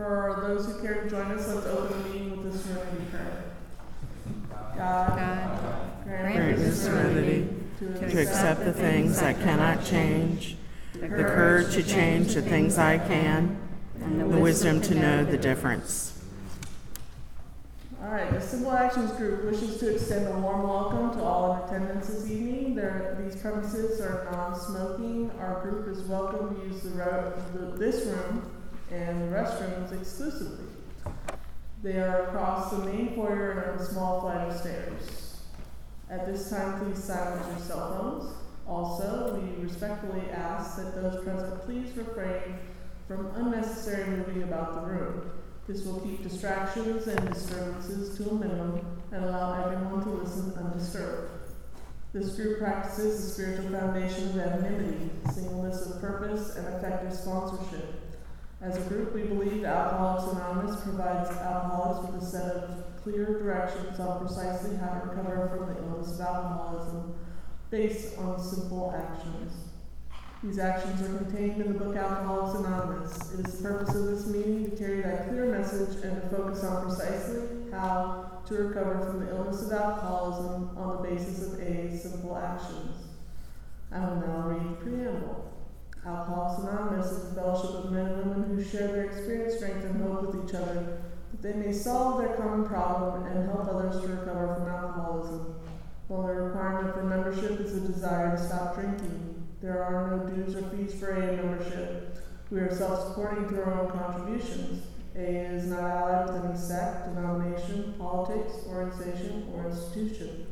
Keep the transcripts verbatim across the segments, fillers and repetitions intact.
For those who care to join us, let's open the meeting with the serenity prayer. God, God grant grant us the the serenity to accept the things I cannot change, the courage to change the things I can, and the wisdom to know the difference. All right, the Simple Actions Group wishes to extend a warm welcome to all in attendance this evening. There, these premises are non-smoking. Our group is welcome to use the, ro- the this room and the restrooms exclusively. They are across the main foyer and on a small flight of stairs. At this time, please silence your cell phones. Also, we respectfully ask that those present please refrain from unnecessary moving about the room. This will keep distractions and disturbances to a minimum and allow everyone to listen undisturbed. This group practices the spiritual foundation of anonymity, singleness of purpose, and effective sponsorship. As a group, we believe Alcoholics Anonymous provides alcoholics with a set of clear directions on precisely how to recover from the illness of alcoholism based on simple actions. These actions are contained in the book Alcoholics Anonymous. It is the purpose of this meeting to carry that clear message and to focus on precisely how to recover from the illness of alcoholism on the basis of A's simple actions. I will now read the preamble. Alcoholics Anonymous is a fellowship of men and women who share their experience, strength, and hope with each other, that they may solve their common problem and help others to recover from alcoholism. While the requirement for membership is a desire to stop drinking, there are no dues or fees for A A membership. We are self-supporting through our own contributions. A A is not allied with any sect, denomination, politics, organization, or institution.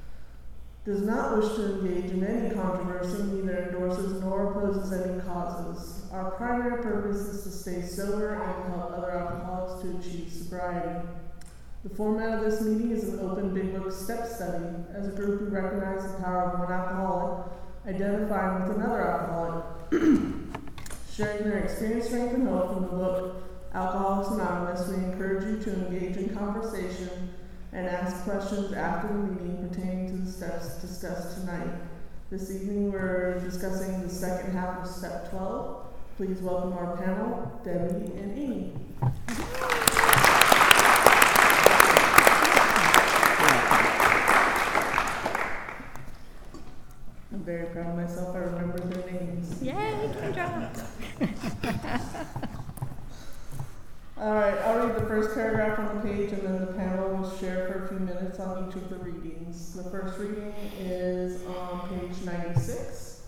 Does not wish to engage in any controversy, neither endorses nor opposes any causes. Our primary purpose is to stay sober and to help other alcoholics to achieve sobriety. The format of this meeting is an open Big Book step study. As a group, we recognize the power of one alcoholic identifying with another alcoholic, sharing their experience, strength, and hope from the book Alcoholics Anonymous. We encourage you to engage in conversation and ask questions after the meeting pertaining to the steps discussed tonight. This evening we're discussing the second half of step twelve. Please welcome our panel, Debbie and Amy. I'm very proud of myself. I remembered their names. Yay, good job. All right, I'll read the first paragraph on the page, and then the panel will share for a few minutes on each of the readings. The first reading is on page ninety-six.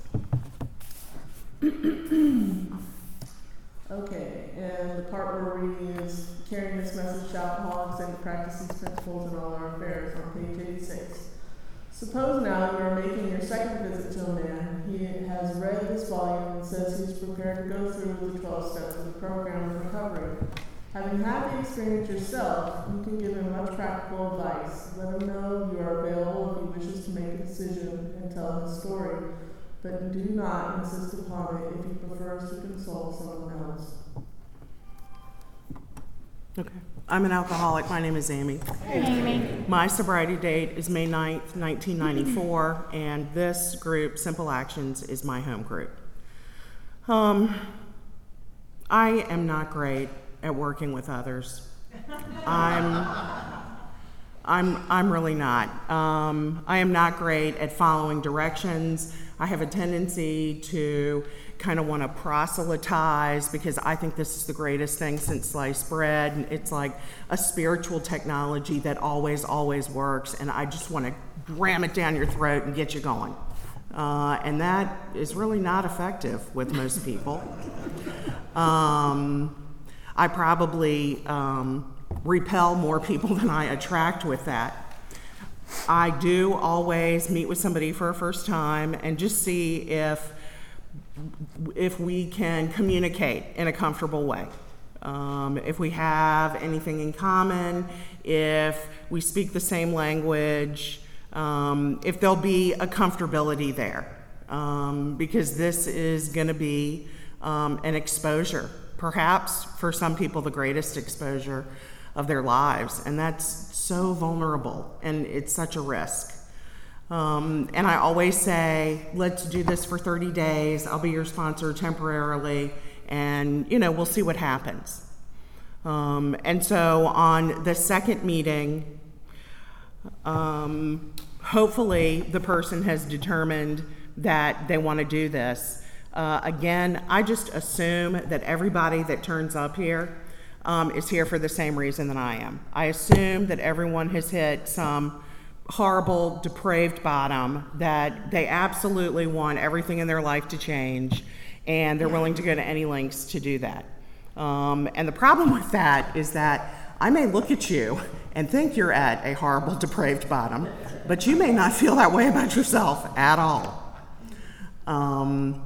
Okay, and the part we're reading is carrying this message to alcoholics and to practice these principles in all our affairs on page eighty-six. Suppose now you are making your second visit to a man. He has read this volume and says he is prepared to go through the twelve steps of the program of recovery. Having had the experience yourself, you can give him much practical advice. Let him know you are available if he wishes to make a decision and tell his story, but do not insist upon it if he prefers to consult someone else. Okay. I'm an alcoholic. My name is Amy. Hey, Amy. My sobriety date is May ninth, nineteen ninety-four, and this group, Simple Actions, is my home group. Um, I am not great at working with others. I'm, I'm, I'm really not. Um, I am not great at following directions. I have a tendency to kind of want to proselytize because I think this is the greatest thing since sliced bread. And it's like a spiritual technology that always, always works. And I just want to ram it down your throat and get you going. Uh, and that is really not effective with most people. Um, I probably um, repel more people than I attract with that. I do always meet with somebody for a first time and just see if if we can communicate in a comfortable way. Um, if we have anything in common, if we speak the same language, um, if there'll be a comfortability there. Um, because this is going to be um, an exposure, perhaps for some people the greatest exposure of their lives, and that's so vulnerable and it's such a risk. Um, and I always say, let's do this for thirty days. I'll be your sponsor temporarily, and you know, we'll see what happens. Um, and so on the second meeting, um, hopefully the person has determined that they want to do this. Uh, again, I just assume that everybody that turns up here um, is here for the same reason that I am. I assume that everyone has hit some horrible, depraved bottom, that they absolutely want everything in their life to change, and they're willing to go to any lengths to do that. Um, and the problem with that is that I may look at you and think you're at a horrible, depraved bottom, but you may not feel that way about yourself at all. Um,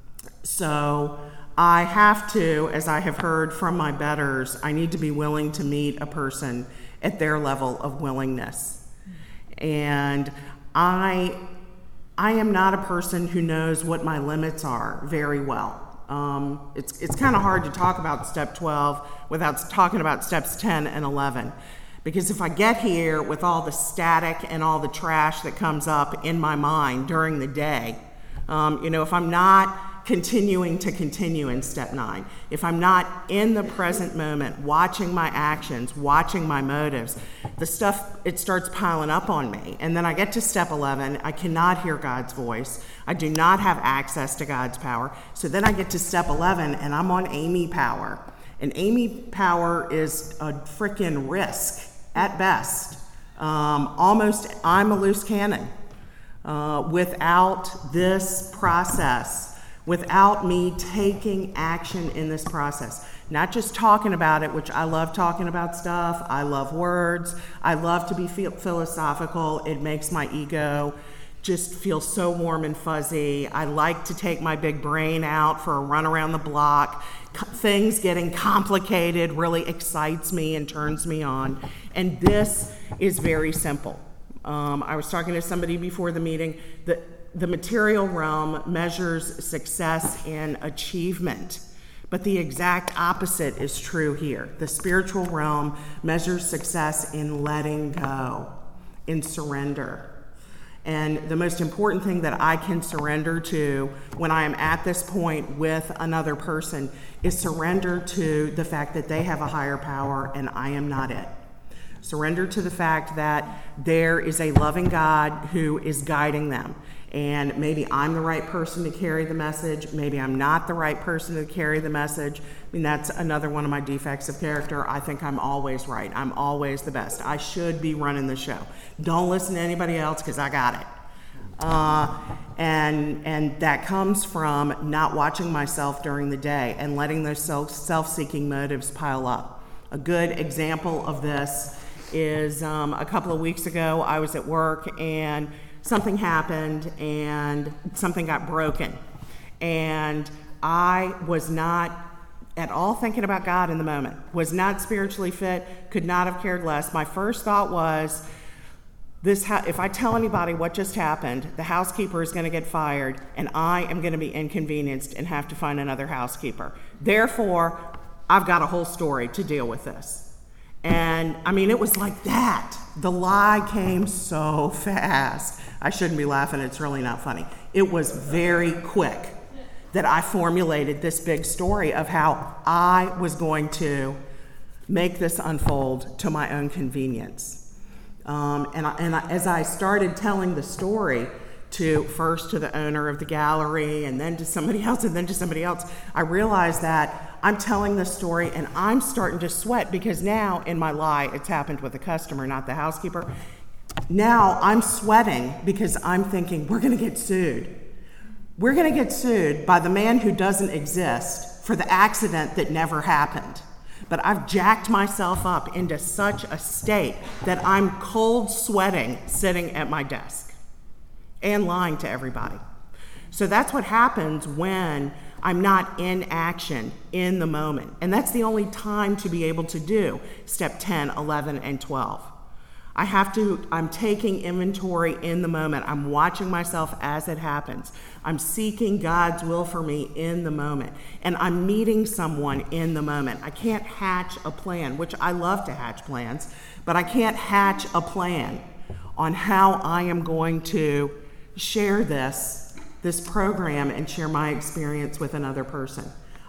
so I have to, as I have heard from my betters, I need to be willing to meet a person at their level of willingness. And I, I am not a person who knows what my limits are very well. Um, it's it's kind of hard to talk about step twelve without talking about steps ten and eleven. Because if I get here with all the static and all the trash that comes up in my mind during the day, um, you know, if I'm not continuing to continue in step nine, if I'm not in the present moment, watching my actions, watching my motives, the stuff, it starts piling up on me. And then I get to step eleven, I cannot hear God's voice. I do not have access to God's power. So then I get to step eleven and I'm on Amy power. And Amy power is a frickin' risk at best. Um, almost, I'm a loose cannon. Uh, without this process, without me taking action in this process, not just talking about it, which I love talking about stuff, I love words, I love to be philosophical, it makes my ego just feel so warm and fuzzy. I like to take my big brain out for a run around the block. Things getting complicated really excites me and turns me on. And this is very simple. Um, I was talking to somebody before the meeting. The, the material realm measures success and achievement, but the exact opposite is true here. The spiritual realm measures success in letting go, in surrender. And the most important thing that I can surrender to when I am at this point with another person is surrender to the fact that they have a higher power and I am not it. Surrender to the fact that there is a loving God who is guiding them. And maybe I'm the right person to carry the message. Maybe I'm not the right person to carry the message. I mean, that's another one of my defects of character. I think I'm always right. I'm always the best. I should be running the show. Don't listen to anybody else because I got it. Uh, and and that comes from not watching myself during the day and letting those self, self-seeking motives pile up. A good example of this is um, a couple of weeks ago, I was at work and something happened and something got broken. And I was not at all thinking about God in the moment, was not spiritually fit, could not have cared less. My first thought was, this ha- if I tell anybody what just happened, the housekeeper is going to get fired and I am going to be inconvenienced and have to find another housekeeper. Therefore, I've got a whole story to deal with this. And I mean, it was like that. The lie came so fast. I shouldn't be laughing, it's really not funny. It was very quick that I formulated this big story of how I was going to make this unfold to my own convenience. Um, and I, and I, as I started telling the story to first to the owner of the gallery and then to somebody else and then to somebody else, I realized that I'm telling the story and I'm starting to sweat because now in my lie, it's happened with the customer, not the housekeeper. Now I'm sweating because I'm thinking we're going to get sued. We're going to get sued by the man who doesn't exist for the accident that never happened. But I've jacked myself up into such a state that I'm cold sweating sitting at my desk and lying to everybody. So that's what happens when I'm not in action in the moment. And that's the only time to be able to do step ten, eleven, and twelve. I have to, I'm taking inventory in the moment. I'm watching myself as it happens. I'm seeking God's will for me in the moment. And I'm meeting someone in the moment. I can't hatch a plan, which I love to hatch plans, but I can't hatch a plan on how I am going to share this, this program and share my experience with another person.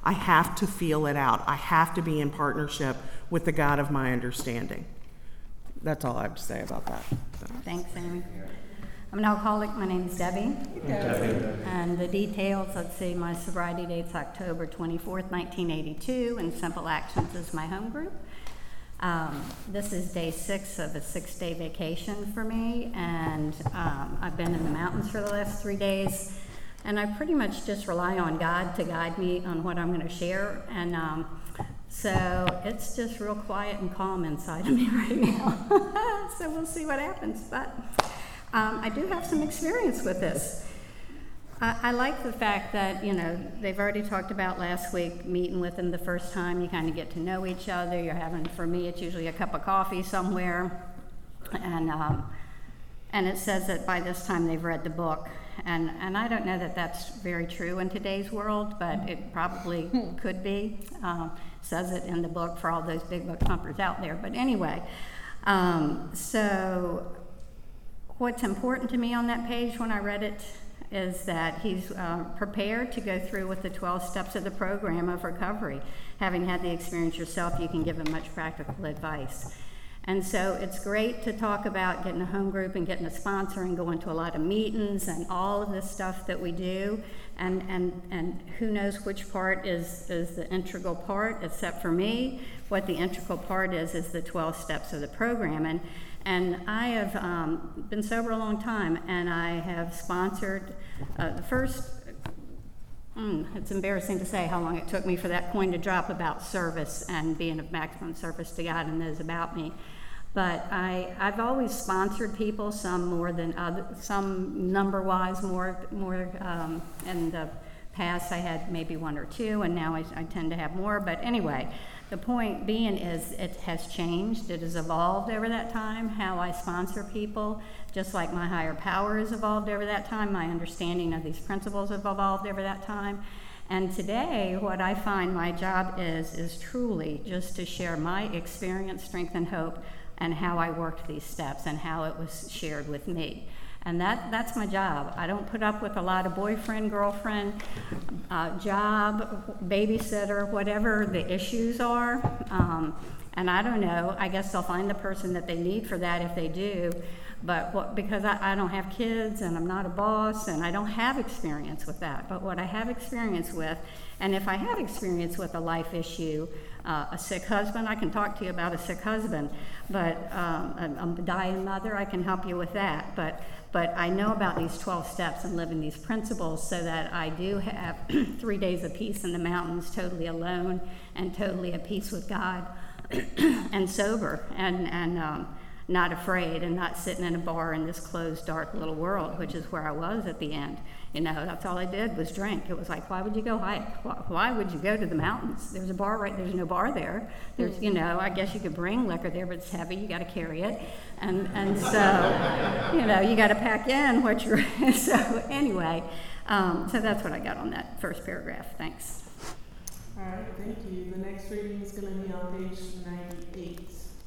I have to feel it out. I have to be in partnership with the God of my understanding. That's all I have to say about that. So. Thanks, Amy. I'm an alcoholic. My name is Debbie. Debbie. And the details, let's see, my sobriety date's October twenty-fourth, nineteen eighty-two, and Simple Actions is my home group. Um, this is day six of a six-day vacation for me, and um, I've been in the mountains for the last three days, and I pretty much just rely on God to guide me on what I'm going to share, and um, so it's just real quiet and calm inside of me right now. So we'll see what happens, but um, I do have some experience with this. I, I like the fact that, you know, they've already talked about last week, meeting with them the first time, you kind of get to know each other. You're having, for me, it's usually a cup of coffee somewhere, and um, and it says that by this time they've read the book. And, and I don't know that that's very true in today's world, but it probably could be. Um, says it in the book for all those big book thumpers out there. But anyway, um, so what's important to me on that page when I read it is that he's uh, prepared to go through with the twelve steps of the program of recovery. Having had the experience yourself, you can give him much practical advice. And so it's great to talk about getting a home group and getting a sponsor and going to a lot of meetings and all of this stuff that we do. And and, and who knows which part is, is the integral part, except for me. What the integral part is is the twelve steps of the program. And and I have um, been sober a long time, and I have sponsored uh, the first, mm, it's embarrassing to say how long it took me for that coin to drop about service and being of maximum service to God and those about me. But I, I've always sponsored people, some more than other, some number-wise more, more um, in the past I had maybe one or two, and now I, I tend to have more. But anyway, the point being is it has changed. It has evolved over that time, how I sponsor people, just like my higher power has evolved over that time. My understanding of these principles have evolved over that time. And today, what I find my job is, is truly just to share my experience, strength, and hope, and how I worked these steps and how it was shared with me. And that, that's my job. I don't put up with a lot of boyfriend, girlfriend, uh, job, babysitter, whatever the issues are. Um, and I don't know, I guess they'll find the person that they need for that if they do. But what, because I, I don't have kids and I'm not a boss and I don't have experience with that. But what I have experience with, and if I have experience with a life issue, uh, a sick husband, I can talk to you about a sick husband. But um, a, a dying mother, I can help you with that. But But I know about these twelve steps and living these principles so that I do have three days of peace in the mountains, totally alone and totally at peace with God and sober and, and um, not afraid and not sitting in a bar in this closed, dark little world, which is where I was at the end. You know, that's all I did was drink. It was like, why would you go hike? Why, why would you go to the mountains? There's a bar right, there's no bar there. There's, you know, I guess you could bring liquor there, but it's heavy, you gotta carry it. And and so, you know, you gotta pack in what you're, so anyway, um, so that's what I got on that first paragraph, thanks. All right, thank you. The next reading is gonna be on page ninety-eight.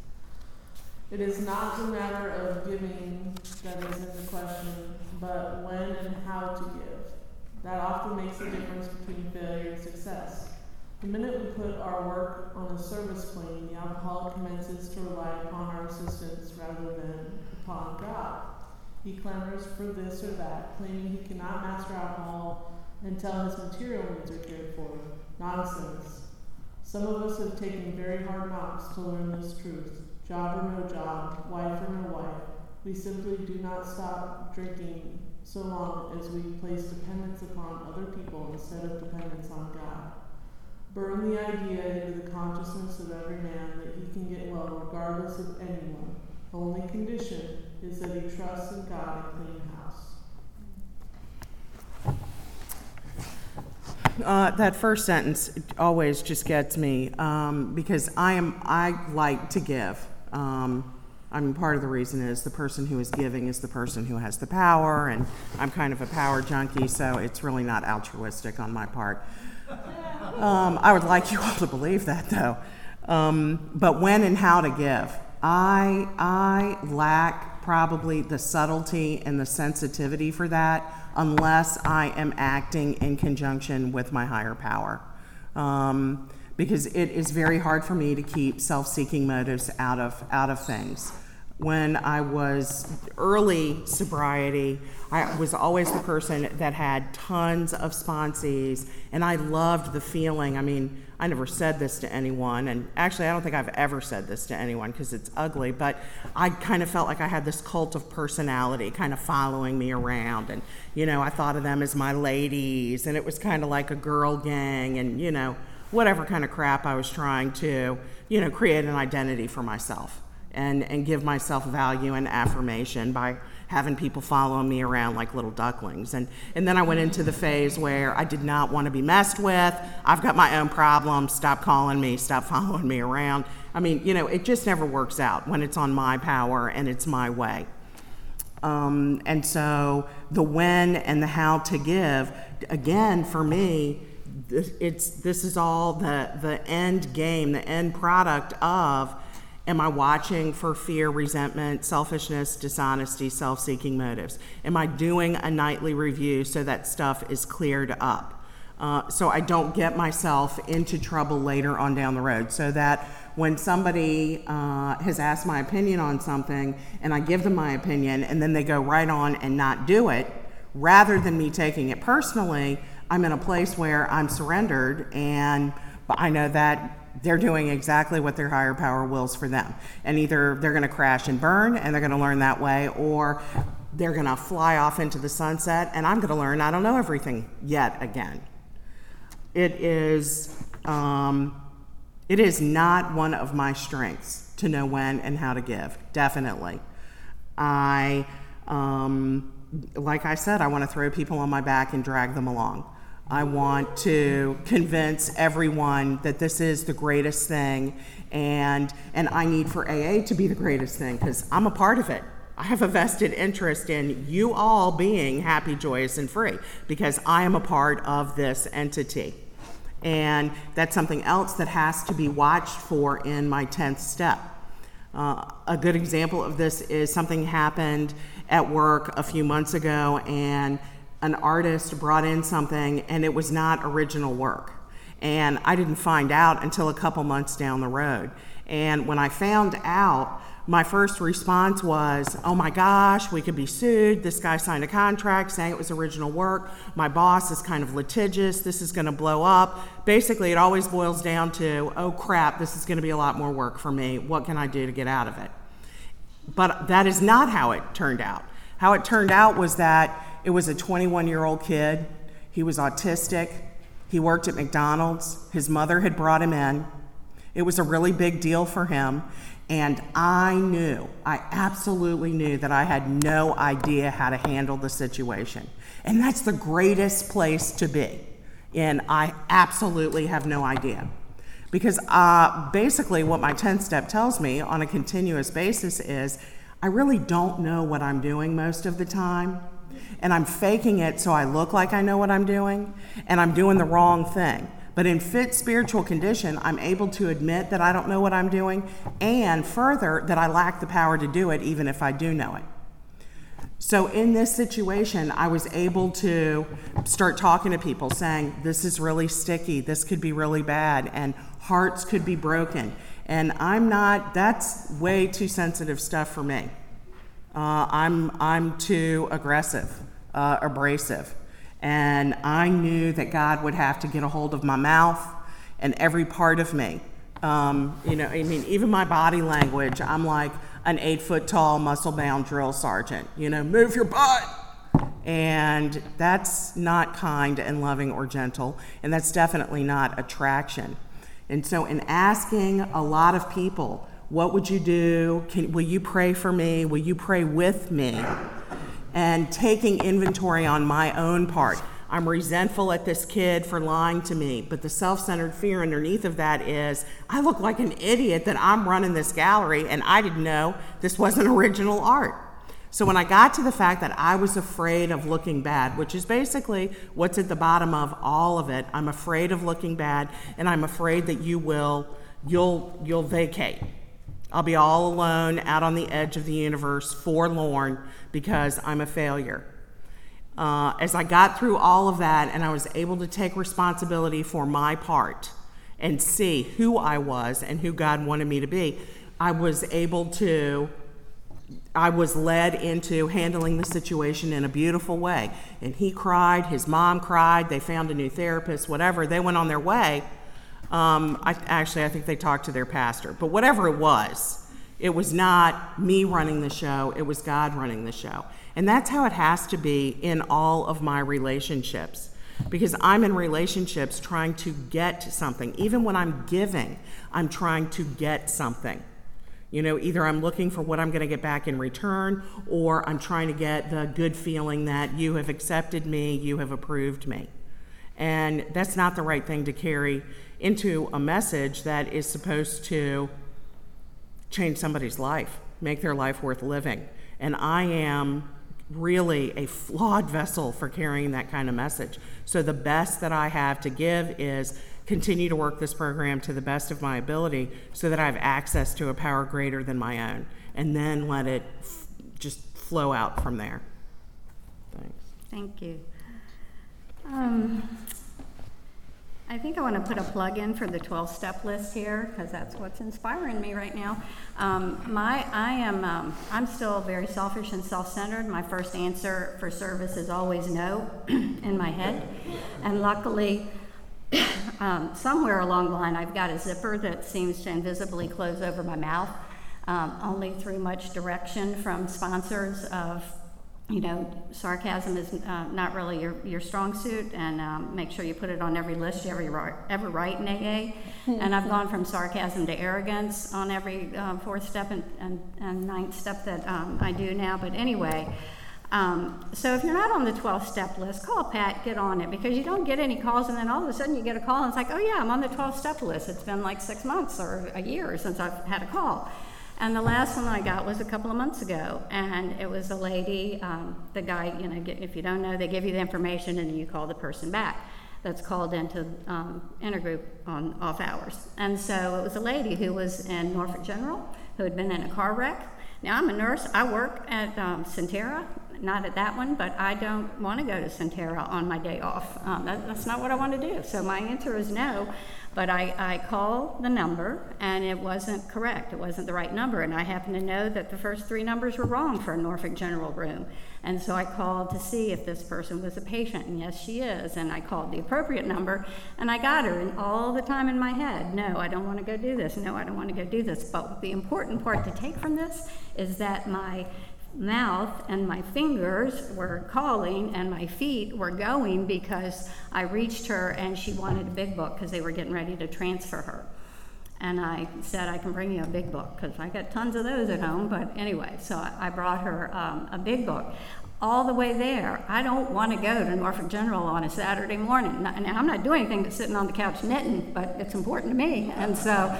It is not a matter of giving that is in the question, but when and how to give. That often makes a difference between failure and success. The minute we put our work on a service plane, the alcoholic commences to rely upon our assistance rather than upon God. He clamors for this or that, claiming he cannot master alcohol until his material needs are cared for. Nonsense. Some of us have taken very hard knocks to learn this truth. Job or no job, wife or no wife, we simply do not stop drinking so long as we place dependence upon other people instead of dependence on God. Burn the idea into the consciousness of every man that he can get well regardless of anyone. The only condition is that he trusts in God and clean house. Uh, that first sentence always just gets me um, because I am I like to give. Um, I mean, part of the reason is the person who is giving is the person who has the power, and I'm kind of a power junkie, so it's really not altruistic on my part. Um, I would like you all to believe that, though. Um, but when and how to give, I I lack probably the subtlety and the sensitivity for that, unless I am acting in conjunction with my higher power. um, because it is very hard for me to keep self-seeking motives out of out of things. When I was early sobriety, I was always the person that had tons of sponsees, and I loved the feeling. I mean, I never said this to anyone, and actually I don't think I've ever said this to anyone because it's ugly, but I kind of felt like I had this cult of personality kind of following me around, and, you know, I thought of them as my ladies, and it was kind of like a girl gang, and, you know, whatever kind of crap I was trying to, you know, create an identity for myself. And, and give myself value and affirmation by having people following me around like little ducklings. And, and then I went into the phase where I did not want to be messed with. I've got my own problems. Stop calling me. Stop following me around. I mean, you know, it just never works out when it's on my power and it's my way. Um, and so the when and the how to give, again, for me, it's this is all the, the end game, the end product of, am I watching for fear, resentment, selfishness, dishonesty, self-seeking motives? Am I doing a nightly review so that stuff is cleared up? Uh, so I don't get myself into trouble later on down the road, so that when somebody uh, has asked my opinion on something and I give them my opinion and then they go right on and not do it, rather than me taking it personally, I'm in a place where I'm surrendered and I know that they're doing exactly what their higher power wills for them. And either they're going to crash and burn and they're going to learn that way, or they're going to fly off into the sunset and I'm going to learn I don't know everything yet again. It is, um, it is not one of my strengths to know when and how to give, definitely. I, um, like I said, I want to throw people on my back and drag them along. I want to convince everyone that this is the greatest thing, and and I need for A A to be the greatest thing because I'm a part of it. I have a vested interest in you all being happy, joyous, and free because I am a part of this entity. And that's something else that has to be watched for in my tenth step. Uh, a good example of this is something happened at work a few months ago, and an artist brought in something and it was not original work. And I didn't find out until a couple months down the road. And when I found out, my first response was, oh my gosh, we could be sued. This guy signed a contract saying it was original work. My boss is kind of litigious. This is going to blow up. Basically, it always boils down to, oh crap, this is going to be a lot more work for me. What can I do to get out of it? But that is not how it turned out. How it turned out was that it was a twenty-one-year-old kid. He was autistic. He worked at McDonald's. His mother had brought him in. It was a really big deal for him. And I knew, I absolutely knew that I had no idea how to handle the situation. And that's the greatest place to be. And I absolutely have no idea. Because uh, basically what my tenth step tells me on a continuous basis is I really don't know what I'm doing most of the time. And I'm faking it so I look like I know what I'm doing, and I'm doing the wrong thing. But in fit spiritual condition, I'm able to admit that I don't know what I'm doing, and further, that I lack the power to do it even if I do know it. So in this situation, I was able to start talking to people saying, this is really sticky, this could be really bad, and hearts could be broken. And I'm not, that's way too sensitive stuff for me. Uh, I'm I'm too aggressive, uh, abrasive. And I knew that God would have to get a hold of my mouth and every part of me. Um, you know, I mean, even my body language, I'm like an eight foot tall, muscle bound drill sergeant. You know, move your butt. And that's not kind and loving or gentle. And that's definitely not attraction. And so in asking a lot of people, what would you do? Can, will you pray for me? Will you pray with me? And taking inventory on my own part. I'm resentful at this kid for lying to me, but the self-centered fear underneath of that is, I look like an idiot that I'm running this gallery and I didn't know this wasn't original art. So when I got to the fact that I was afraid of looking bad, which is basically what's at the bottom of all of it, I'm afraid of looking bad, and I'm afraid that you will, you'll, you'll vacate. I'll be all alone out on the edge of the universe, forlorn, because I'm a failure. Uh, as I got through all of that and I was able to take responsibility for my part and see who I was and who God wanted me to be, I was able to, I was led into handling the situation in a beautiful way. And he cried, his mom cried, they found a new therapist, whatever, they went on their way. Um, I, actually, I think they talked to their pastor, but whatever it was, it was not me running the show, it was God running the show. And that's how it has to be in all of my relationships, because I'm in relationships trying to get something. Even when I'm giving, I'm trying to get something. You know, either I'm looking for what I'm going to get back in return, or I'm trying to get the good feeling that you have accepted me, you have approved me. And that's not the right thing to carry into a message that is supposed to change somebody's life, make their life worth living. And I am really a flawed vessel for carrying that kind of message. So the best that I have to give is continue to work this program to the best of my ability so that I have access to a power greater than my own, and then let it f- just flow out from there. Thanks. Thank you. Um, I think I want to put a plug in for the twelve-step list here, because that's what's inspiring me right now. Um, my, I am, um, I'm still very selfish and self-centered. My first answer for service is always no in my head. And luckily, um, somewhere along the line, I've got a zipper that seems to invisibly close over my mouth, um, only through much direction from sponsors of, you know, sarcasm is uh, not really your, your strong suit, and um, make sure you put it on every list you ever, ever write in A A. And I've gone from sarcasm to arrogance on every um, fourth step and, and, and ninth step that um, I do now. But anyway, um, so if you're not on the twelve-step list, call Pat, get on it, because you don't get any calls, and then all of a sudden you get a call, and it's like, oh yeah, I'm on the twelve-step list. It's been like six months or a year since I've had a call. And the last one I got was a couple of months ago, and it was a lady, um, the guy, you know, get, if you don't know, they give you the information and you call the person back that's called into um, intergroup on off hours. And so it was a lady who was in Norfolk General, who had been in a car wreck. Now, I'm a nurse, I work at um, Centera, not at that one, but I don't want to go to Centera on my day off. Um, that, that's not what I want to do. So my answer is no. But I, I called the number, and it wasn't correct. It wasn't the right number, and I happen to know that the first three numbers were wrong for a Norfolk General room. And so I called to see if this person was a patient, and yes, she is. And I called the appropriate number, and I got her. And all the time in my head, no, I don't want to go do this. No, I don't want to go do this. But the important part to take from this is that my mouth and my fingers were calling and my feet were going, because I reached her and she wanted a big book because they were getting ready to transfer her. And I said, I can bring you a big book, because I got tons of those at home. But anyway, so I brought her um, a big book. All the way there, I don't want to go to Norfolk General on a Saturday morning. Now, I'm not doing anything but sitting on the couch knitting, but it's important to me. And so,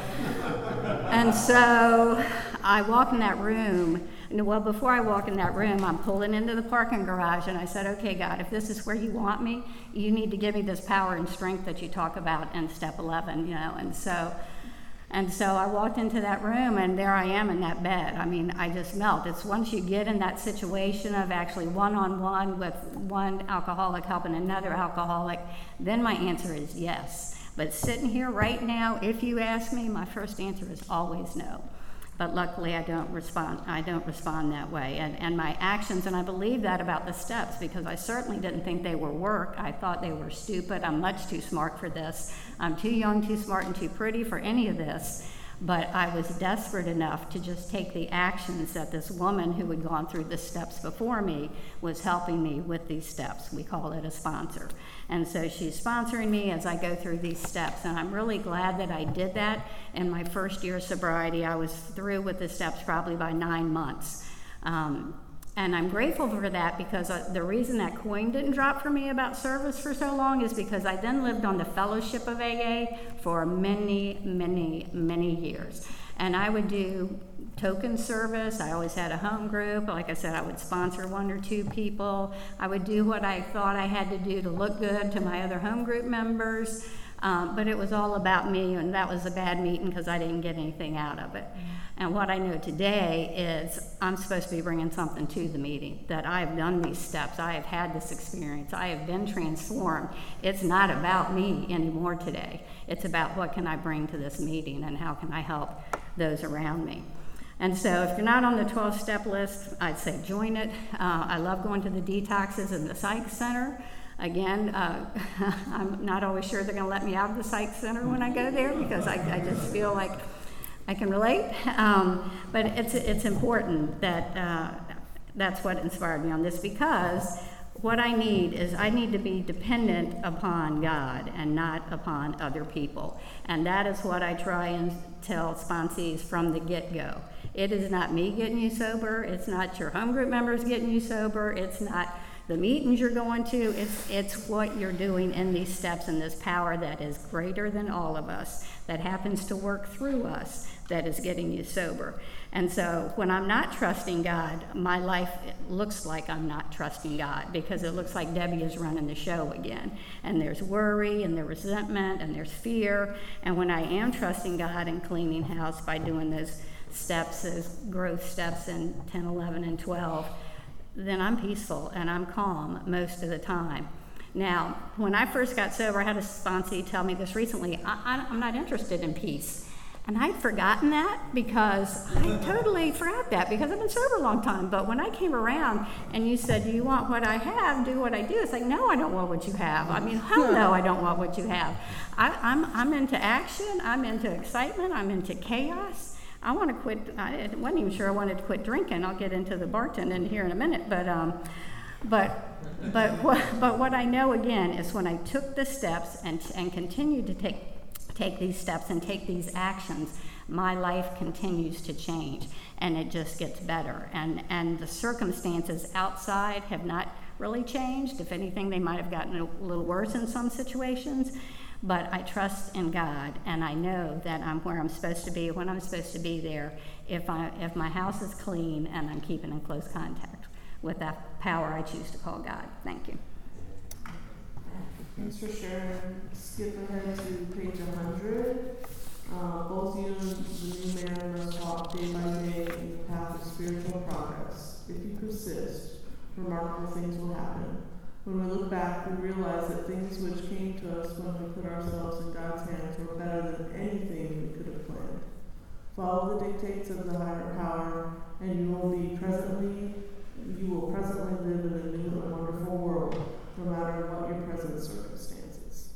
and so I walk in that room. Well, before I walk in that room, I'm pulling into the parking garage, and I said, okay, God, if this is where you want me, you need to give me this power and strength that you talk about in step eleven, you know. And so, and so I walked into that room, and there I am in that bed. I mean, I just melt. It's once you get in that situation of actually one-on-one with one alcoholic helping another alcoholic, then my answer is yes. But sitting here right now, if you ask me, my first answer is always no. But luckily, I don't respond. I don't respond that way, and and my actions, and I believe that about the steps, because I certainly didn't think they were work. I thought they were stupid. I'm much too smart for this. I'm too young, too smart, and too pretty for any of this. But I was desperate enough to just take the actions that this woman who had gone through the steps before me was helping me with these steps. We call it a sponsor. And so she's sponsoring me as I go through these steps. And I'm really glad that I did that. In my first year of sobriety, I was through with the steps probably by nine months. Um, And I'm grateful for that, because uh, the reason that coin didn't drop for me about service for so long is because I then lived on the fellowship of A A for many, many, many years. And I would do token service. I always had a home group. Like I said, I would sponsor one or two people. I would do what I thought I had to do to look good to my other home group members. Um, but it was all about me, and that was a bad meeting because I didn't get anything out of it. And what I know today is I'm supposed to be bringing something to the meeting, that I have done these steps, I have had this experience, I have been transformed. It's not about me anymore today. It's about what can I bring to this meeting and how can I help those around me. And so if you're not on the twelve-step list, I'd say join it. Uh, I love going to the detoxes in the psych center. Again, uh, I'm not always sure they're going to let me out of the psych center when I go there because I, I just feel like I can relate. Um, but it's it's important that uh, that's what inspired me on this, because what I need is I need to be dependent upon God and not upon other people. And that is what I try and tell sponsees from the get-go. It is not me getting you sober. It's not your home group members getting you sober. It's not the meetings you're going to. It's, it's what you're doing in these steps and this power that is greater than all of us, that happens to work through us, that is getting you sober. And so when I'm not trusting God, my life looks like I'm not trusting God, because it looks like Debbie is running the show again. And there's worry, and there's resentment, and there's fear. And when I am trusting God and cleaning house by doing those steps, those growth steps in ten, eleven, and twelve, then I'm peaceful and I'm calm most of the time. Now, when I first got sober, I had a sponsee tell me this recently, I, I, I'm not interested in peace. And I'd forgotten that because I totally forgot that because I've been sober a long time. But when I came around and you said, do you want what I have, do what I do? It's like, no, I don't want what you have. I mean, hell no, I don't want what you have. I, I'm, I'm into action, I'm into excitement, I'm into chaos. I want to quit, I wasn't even sure I wanted to quit drinking. I'll get into the bartending here in a minute. But um, but but what, but what I know, again, is when I took the steps and, and continued to take take these steps and take these actions, my life continues to change, and it just gets better. And, and the circumstances outside have not really changed. If anything, they might have gotten a little worse in some situations. But I trust in God, and I know that I'm where I'm supposed to be when I'm supposed to be there if I if my house is clean and I'm keeping in close contact with that power I choose to call God. Thank you. Thanks for sharing. Skip ahead to page one hundred. Uh, both you and the new man must walk day by day in the path of spiritual progress. If you persist, remarkable things will happen. When we look back, we realize that things which came to us when we put ourselves in God's hands were better than anything we could have planned. Follow the dictates of the higher power, and you will be presently, you will presently live in a new and wonderful world, no matter what your present circumstances.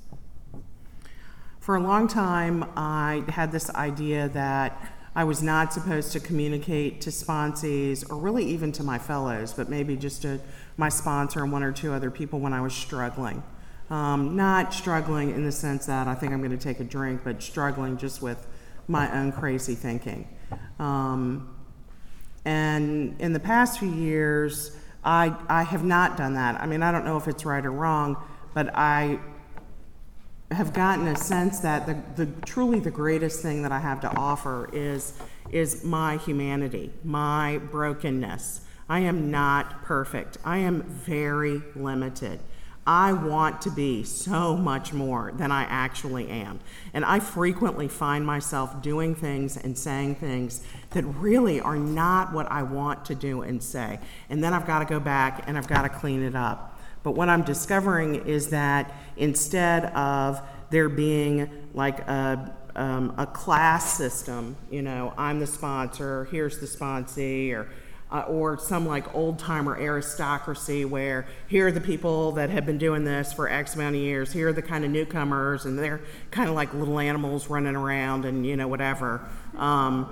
For a long time, I had this idea that I was not supposed to communicate to sponsees, or really even to my fellows, but maybe just to my sponsor and one or two other people when I was struggling. Um, not struggling in the sense that I think I'm going to take a drink, but struggling just with my own crazy thinking. Um, and in the past few years, I, I have not done that. I mean, I don't know if it's right or wrong, but I have gotten a sense that the, the truly the greatest thing that I have to offer is, is my humanity, my brokenness. I am not perfect. I am very limited. I want to be so much more than I actually am. And I frequently find myself doing things and saying things that really are not what I want to do and say. And then I've got to go back and I've got to clean it up. But what I'm discovering is that instead of there being like a, um, a class system, you know, I'm the sponsor, here's the sponsee, or Uh, or some like old-timer aristocracy where here are the people that have been doing this for X amount of years, here are the kind of newcomers, and they're kind of like little animals running around and, you know, whatever. Um,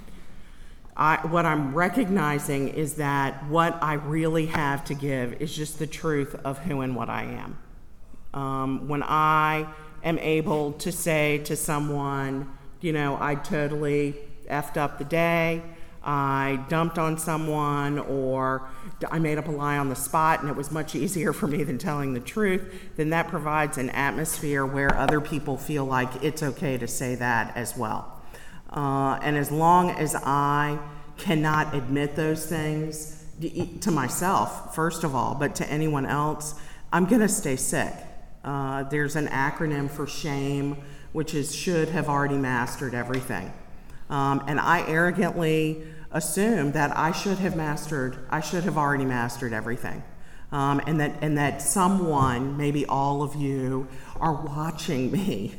I, what I'm recognizing is that what I really have to give is just the truth of who and what I am. Um, when I am able to say to someone, you know, I totally effed up the day, I dumped on someone, or I made up a lie on the spot and it was much easier for me than telling the truth, then that provides an atmosphere where other people feel like it's okay to say that as well. Uh, and as long as I cannot admit those things to myself, first of all, but to anyone else, I'm going to stay sick. Uh, there's an acronym for SHAME, which is should have already mastered everything. Um, and I arrogantly assume that I should have mastered, I should have already mastered everything. Um, and that and that someone, maybe all of you, are watching me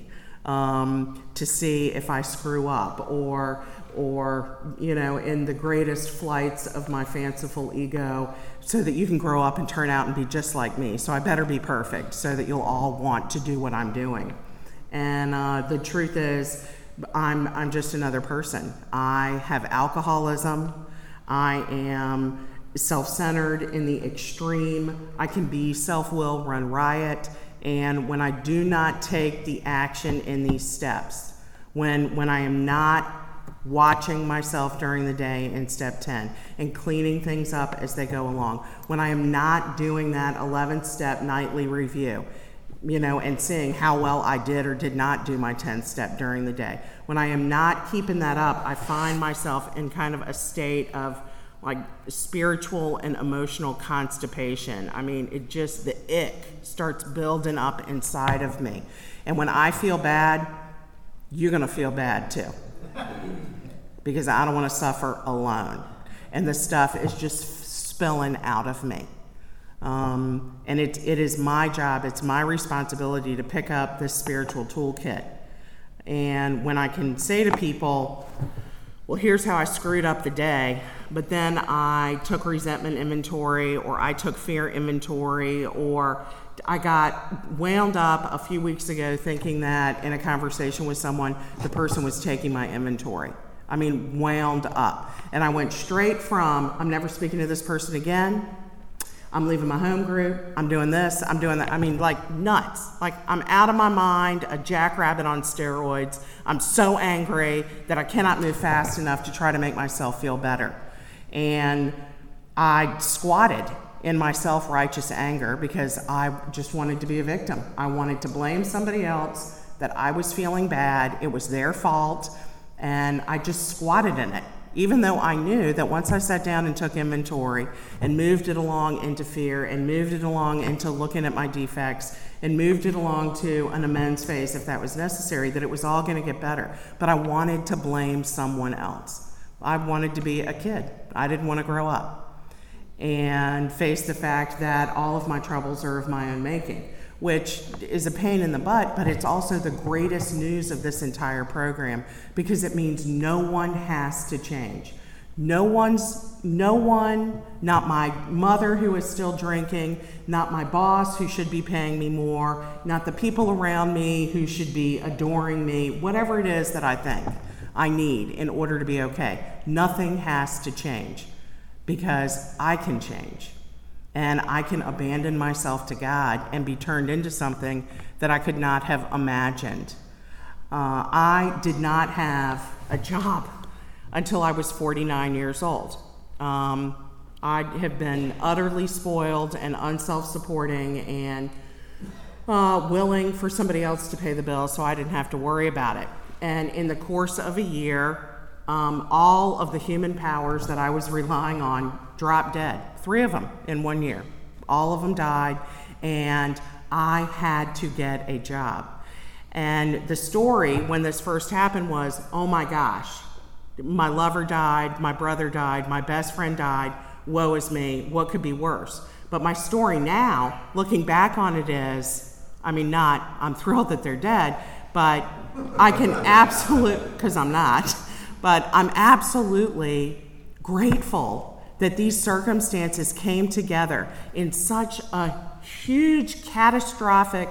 um, to see if I screw up, or or you know, in the greatest flights of my fanciful ego, so that you can grow up and turn out and be just like me. So I better be perfect, so that you'll all want to do what I'm doing. And uh, the truth is, I'm I'm just another person. I have alcoholism. I am self-centered in the extreme. I can be self-will, run riot, and when I do not take the action in these steps, when when I am not watching myself during the day in step ten and cleaning things up as they go along, when I am not doing that eleventh step nightly review, you know, and seeing how well I did or did not do my tenth step during the day, when I am not keeping that up, I find myself in kind of a state of like spiritual and emotional constipation. I mean, it just, the ick starts building up inside of me. And when I feel bad, you're gonna feel bad too. Because I don't wanna suffer alone. And the stuff is just spilling out of me. Um, and it, it is my job, it's my responsibility to pick up this spiritual toolkit. And when I can say to people, well, here's how I screwed up the day, but then I took resentment inventory, or I took fear inventory, or I got wound up a few weeks ago thinking that in a conversation with someone, the person was taking my inventory. I mean, wound up. And I went straight from, I'm never speaking to this person again, I'm leaving my home group, I'm doing this, I'm doing that. I mean, like nuts. Like I'm out of my mind, a jackrabbit on steroids. I'm so angry that I cannot move fast enough to try to make myself feel better. And I squatted in my self-righteous anger because I just wanted to be a victim. I wanted to blame somebody else, that I was feeling bad, it was their fault, and I just squatted in it. Even though I knew that once I sat down and took inventory and moved it along into fear and moved it along into looking at my defects and moved it along to an amends phase if that was necessary, that it was all going to get better. But I wanted to blame someone else. I wanted to be a kid. I didn't want to grow up and face the fact that all of my troubles are of my own making, which is a pain in the butt, but it's also the greatest news of this entire program because it means no one has to change. No one's, no one, not my mother who is still drinking, not my boss who should be paying me more, not the people around me who should be adoring me, whatever it is that I think I need in order to be okay. Nothing has to change because I can change. And I can abandon myself to God and be turned into something that I could not have imagined. Uh, I did not have a job until I was forty-nine years old. Um, I have been utterly spoiled and unself-supporting and uh, willing for somebody else to pay the bill so I didn't have to worry about it. And in the course of a year, um, all of the human powers that I was relying on dropped dead. Three of them in one year. All of them died, and I had to get a job. And the story when this first happened was, oh my gosh, my lover died, my brother died, my best friend died, woe is me, what could be worse? But my story now, looking back on it is, I mean, not, I'm thrilled that they're dead, but I can absolutely, because I'm not, but I'm absolutely grateful that these circumstances came together in such a huge, catastrophic,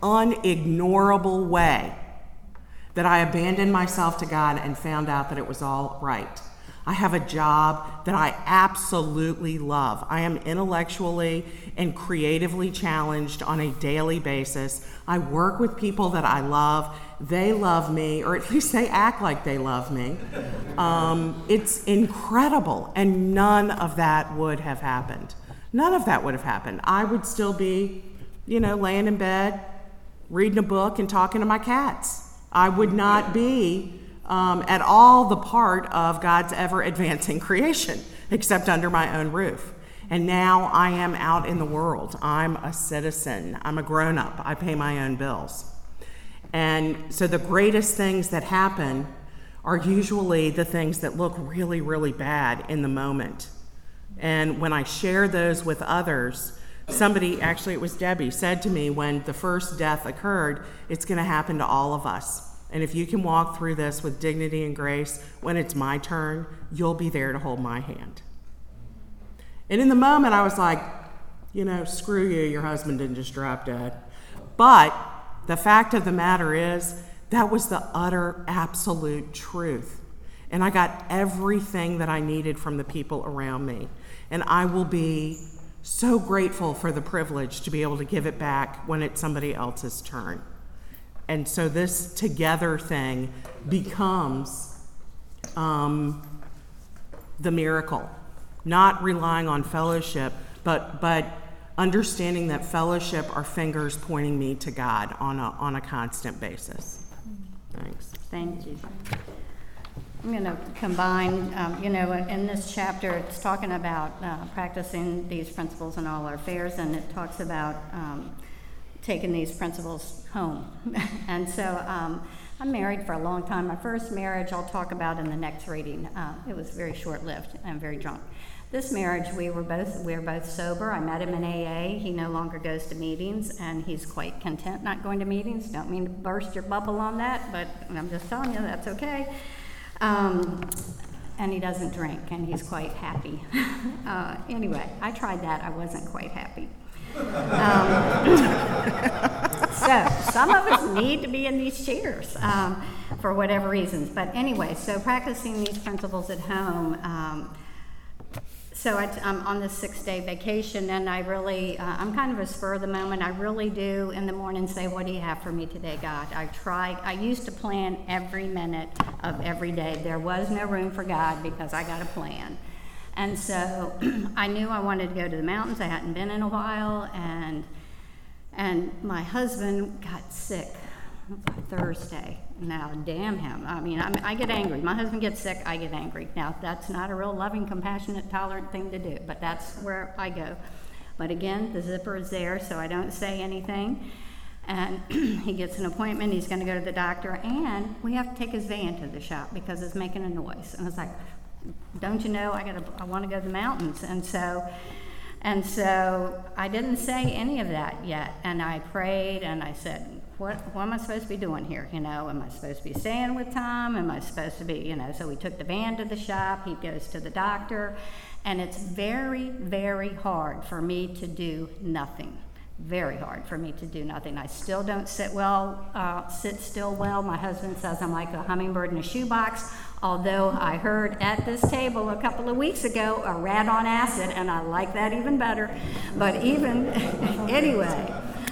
unignorable way that I abandoned myself to God and found out that it was all right. I have a job that I absolutely love. I am intellectually and creatively challenged on a daily basis. I work with people that I love. They love me, or at least they act like they love me. Um, it's incredible, and none of that would have happened. None of that would have happened. I would still be, you know, laying in bed, reading a book and talking to my cats. I would not be um, at all the part of God's ever-advancing creation, except under my own roof. And now I am out in the world. I'm a citizen. I'm a grown-up. I pay my own bills. And so the greatest things that happen are usually the things that look really, really bad in the moment. And when I share those with others, somebody, actually it was Debbie, said to me when the first death occurred, it's going to happen to all of us. And if you can walk through this with dignity and grace, when it's my turn, you'll be there to hold my hand. And in the moment, I was like, you know, screw you, your husband didn't just drop dead. But the fact of the matter is, that was the utter, absolute truth. And I got everything that I needed from the people around me. And I will be so grateful for the privilege to be able to give it back when it's somebody else's turn. And so this together thing becomes um, the miracle. Not relying on fellowship, but but understanding that fellowship are fingers pointing me to God on a on a constant basis. Thanks. Thank you. I'm going to combine, um, you know, in this chapter, it's talking about uh, practicing these principles in all our affairs, and it talks about um, taking these principles home. And so um, I'm married for a long time. My first marriage I'll talk about in the next reading. Uh, it was very short-lived and very drunk. This marriage, we were both we were both sober. I met him in A A. He no longer goes to meetings, and he's quite content not going to meetings. Don't mean to burst your bubble on that, but I'm just telling you that's okay. Um, and he doesn't drink, and he's quite happy. uh, anyway, I tried that. I wasn't quite happy. Um, so some of us need to be in these chairs um, for whatever reasons. But anyway, so practicing these principles at home. Um, So I, I'm on this six-day vacation, and I really, uh, I'm kind of a spur of the moment. I really do in the morning say, what do you have for me today, God? I try, I used to plan every minute of every day. There was no room for God because I got a plan. And so I knew I wanted to go to the mountains. I hadn't been in a while, and and my husband got sick Thursday. Now, damn him. I mean, I'm, I get angry. My husband gets sick, I get angry. Now, that's not a real loving, compassionate, tolerant thing to do, but that's where I go. But again, the zipper is there, so I don't say anything. And he gets an appointment, he's going to go to the doctor, and we have to take his van to the shop because it's making a noise. And I was like, don't you know, I, gotta, I want to go to the mountains. And so... And so I didn't say any of that yet. And I prayed and I said, what, what am I supposed to be doing here? You know, am I supposed to be staying with Tom? Am I supposed to be, you know, so we took the van to the shop. He goes to the doctor. And it's very, very hard for me to do nothing. Very hard for me to do nothing. I still don't sit well, uh, sit still well. My husband says I'm like a hummingbird in a shoebox, although I heard at this table a couple of weeks ago a rat on acid, and I like that even better. But even, anyway,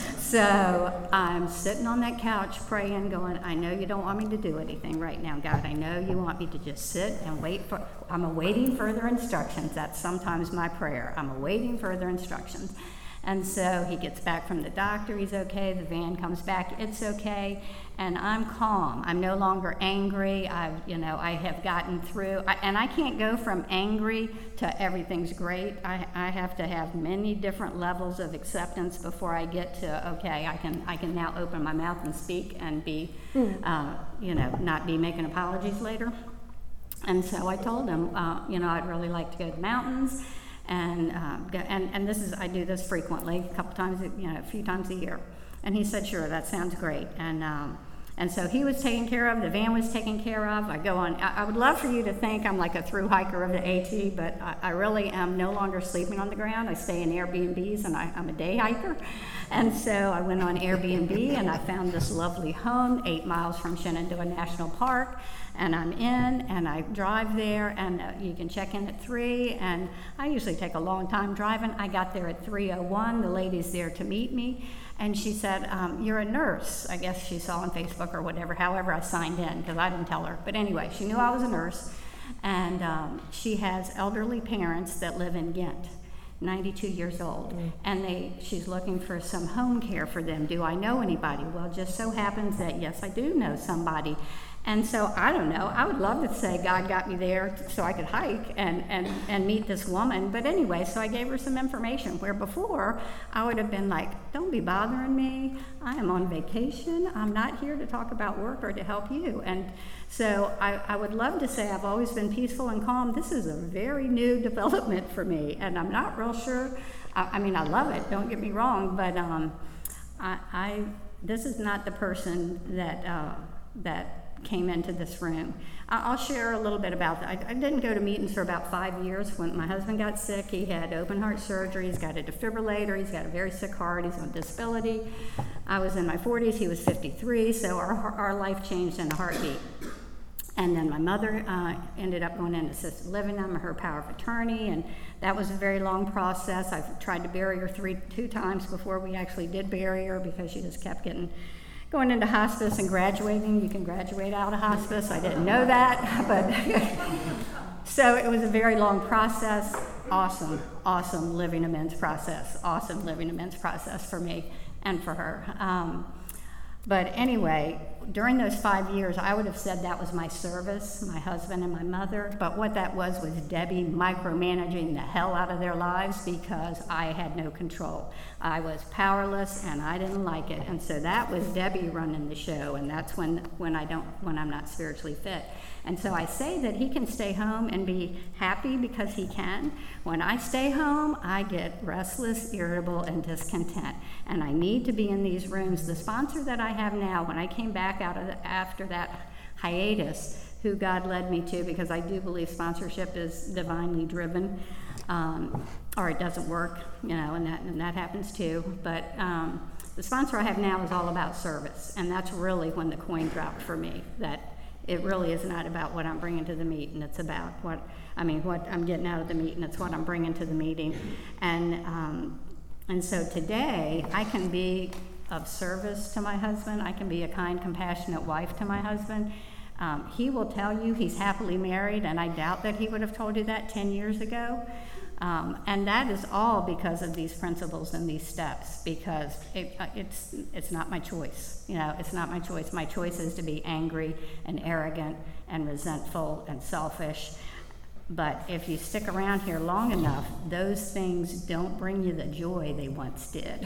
so I'm sitting on that couch praying, going, I know you don't want me to do anything right now, God. I know you want me to just sit and wait for, I'm awaiting further instructions. That's sometimes my prayer. I'm awaiting further instructions. And so he gets back from the doctor, he's okay, the van comes back, it's okay, and I'm calm. I'm no longer angry. I've, you know, I have gotten through, I, and I can't go from angry to everything's great. I, I have to have many different levels of acceptance before I get to, okay, I can I can now open my mouth and speak and be, uh, you know, not be making apologies later. And so I told him, uh, you know, I'd really like to go to the mountains. And, uh, and and this is, I do this frequently, a couple times, you know, a few times a year. And he said, sure, that sounds great. And um, and so he was taken care of, the van was taken care of. I go on, I, I would love for you to think I'm like a through hiker of the AT, but I, I really am no longer sleeping on the ground. I stay in Airbnbs, and I, I'm a day hiker. And so I went on Airbnb, and I found this lovely home eight miles from Shenandoah National Park. And I'm in, and I drive there, and uh, you can check in at three, and I usually take a long time driving. I got there at three oh one. The lady's there to meet me, and she said, um, you're a nurse. I guess she saw on Facebook or whatever, however I signed in, because I didn't tell her. But anyway, she knew I was a nurse, and um, she has elderly parents that live in Ghent, ninety-two years old, mm. and they she's looking for some home care for them. Do I know anybody? Well, just so happens that, yes, I do know somebody. And so I don't know, I would love to say God got me there so I could hike and, and, and meet this woman. But anyway, so I gave her some information where before I would have been like, don't be bothering me. I am on vacation. I'm not here to talk about work or to help you. And so I, I would love to say I've always been peaceful and calm. This is a very new development for me. And I'm not real sure. I, I mean, I love it. Don't get me wrong. But um, I, I this is not the person that uh, that came into this room. I'll share a little bit about that. I, I didn't go to meetings for about five years. When my husband got sick, he had open heart surgery, he's got a defibrillator, he's got a very sick heart, he's on disability. I was in my forties, he was fifty-three, so our, our life changed in a heartbeat. And then my mother uh, ended up going into assisted living. I'm her power of attorney, and that was a very long process. I've tried to bury her three, two times before we actually did bury her because she just kept getting going into hospice and graduating. You can graduate out of hospice. I didn't know that, but so it was a very long process. Awesome, awesome living amends process. Awesome living amends process for me and for her. Um, but anyway, during those five years, I would have said that was my service, my husband and my mother. But what that was was Debbie micromanaging the hell out of their lives because I had no control. I was powerless and I didn't like it. And so that was Debbie running the show. And that's when, when I don't, when I'm not spiritually fit. And so I say that he can stay home and be happy because he can. When I stay home, I get restless, irritable, and discontent. And I need to be in these rooms. The sponsor that I have now, when I came back out of the, after that hiatus, who God led me to, because I do believe sponsorship is divinely driven, um, or it doesn't work, you know, and that and that happens too. But um, the sponsor I have now is all about service, and that's really when the coin dropped for me. That it really is not about what I'm bringing to the meeting. It's about what I mean, what I'm getting out of the meeting. It's what I'm bringing to the meeting, and um, and so today I can be of service to my husband. I can be a kind, compassionate wife to my husband. Um, he will tell you he's happily married, and I doubt that he would have told you that ten years ago. Um, and that is all because of these principles and these steps, because it, uh, it's it's not my choice. You know, it's not my choice. My choice is to be angry and arrogant and resentful and selfish. But if you stick around here long enough, those things don't bring you the joy they once did.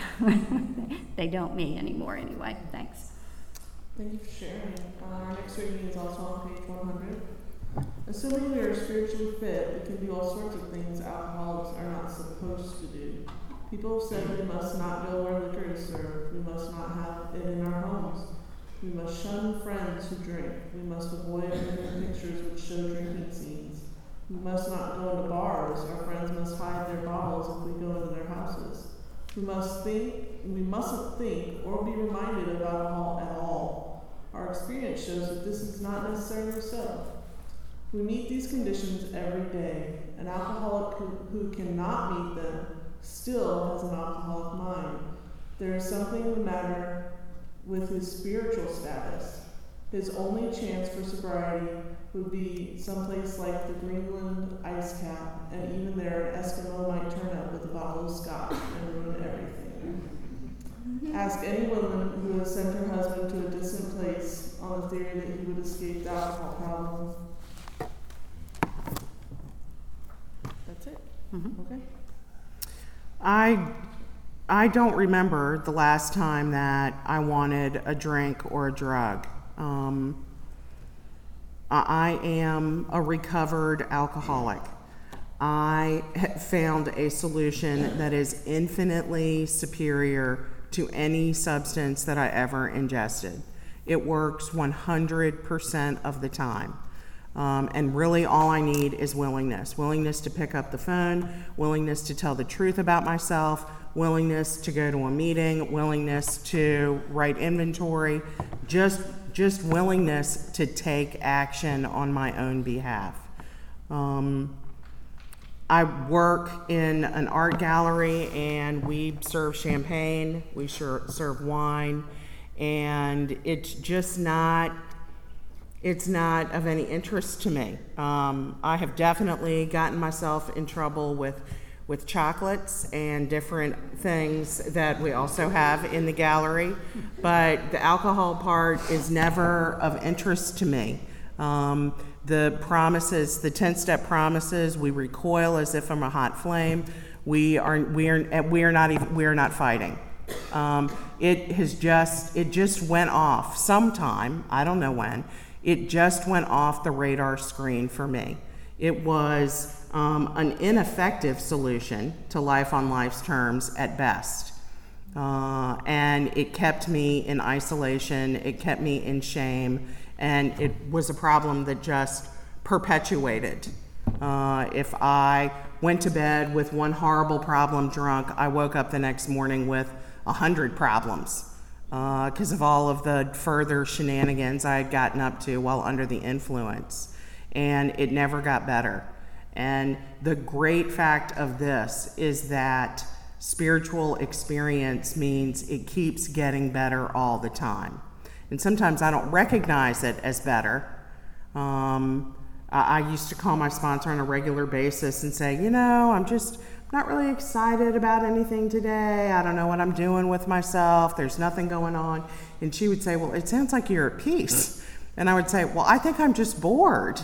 They don't me anymore anyway. Thanks. Thank you for sharing. Uh, our next reading is also on page one hundred. Assuming we are spiritually fit, we can do all sorts of things alcoholics are not supposed to do. People have said we must not go where liquor is served. We must not have it in our homes. We must shun friends who drink. We must avoid looking pictures which show drinking scenes. We must not go into bars. Our friends must hide their bottles if we go into their houses. We must think. We mustn't think or be reminded of alcohol at all. Our experience shows that this is not necessarily so. We meet these conditions every day. An alcoholic who, who cannot meet them still has an alcoholic mind. There is something the matter with his spiritual status. His only chance for sobriety would be someplace like the Greenland ice cap, and even there an Eskimo might turn up with a bottle of scotch and ruin everything. Ask any woman who has sent her husband to a distant place on the theory that he would escape the alcohol problem. That's it. Mm-hmm. Okay. I I don't remember the last time that I wanted a drink or a drug. Um, I am a recovered alcoholic. I have found a solution that is infinitely superior to any substance that I ever ingested. It works one hundred percent of the time. Um, and really all I need is willingness. Willingness to pick up the phone, willingness to tell the truth about myself, willingness to go to a meeting, willingness to write inventory, just just willingness to take action on my own behalf. Um, I work in an art gallery and we serve champagne, we serve wine, and it's just not It's not of any interest to me. Um, I have definitely gotten myself in trouble with with chocolates and different things that we also have in the gallery. But the alcohol part is never of interest to me. Um, the promises, the ten-step promises, we recoil as if from a hot flame. We are, we are, we are not even, we are not fighting. Um, it has just, it just went off sometime, I don't know when, it just went off the radar screen for me. It was um, an ineffective solution to life on life's terms at best. Uh, and it kept me in isolation, it kept me in shame, and it was a problem that just perpetuated. Uh, if I went to bed with one horrible problem drunk, I woke up the next morning with a hundred problems because uh, of all of the further shenanigans I had gotten up to while under the influence. And it never got better. And the great fact of this is that spiritual experience means it keeps getting better all the time. And sometimes I don't recognize it as better. Um, I, I used to call my sponsor on a regular basis and say, you know, I'm just not really excited about anything today. I don't know what I'm doing with myself. There's nothing going on. And she would say, well, it sounds like you're at peace. And I would say, well, I think I'm just bored.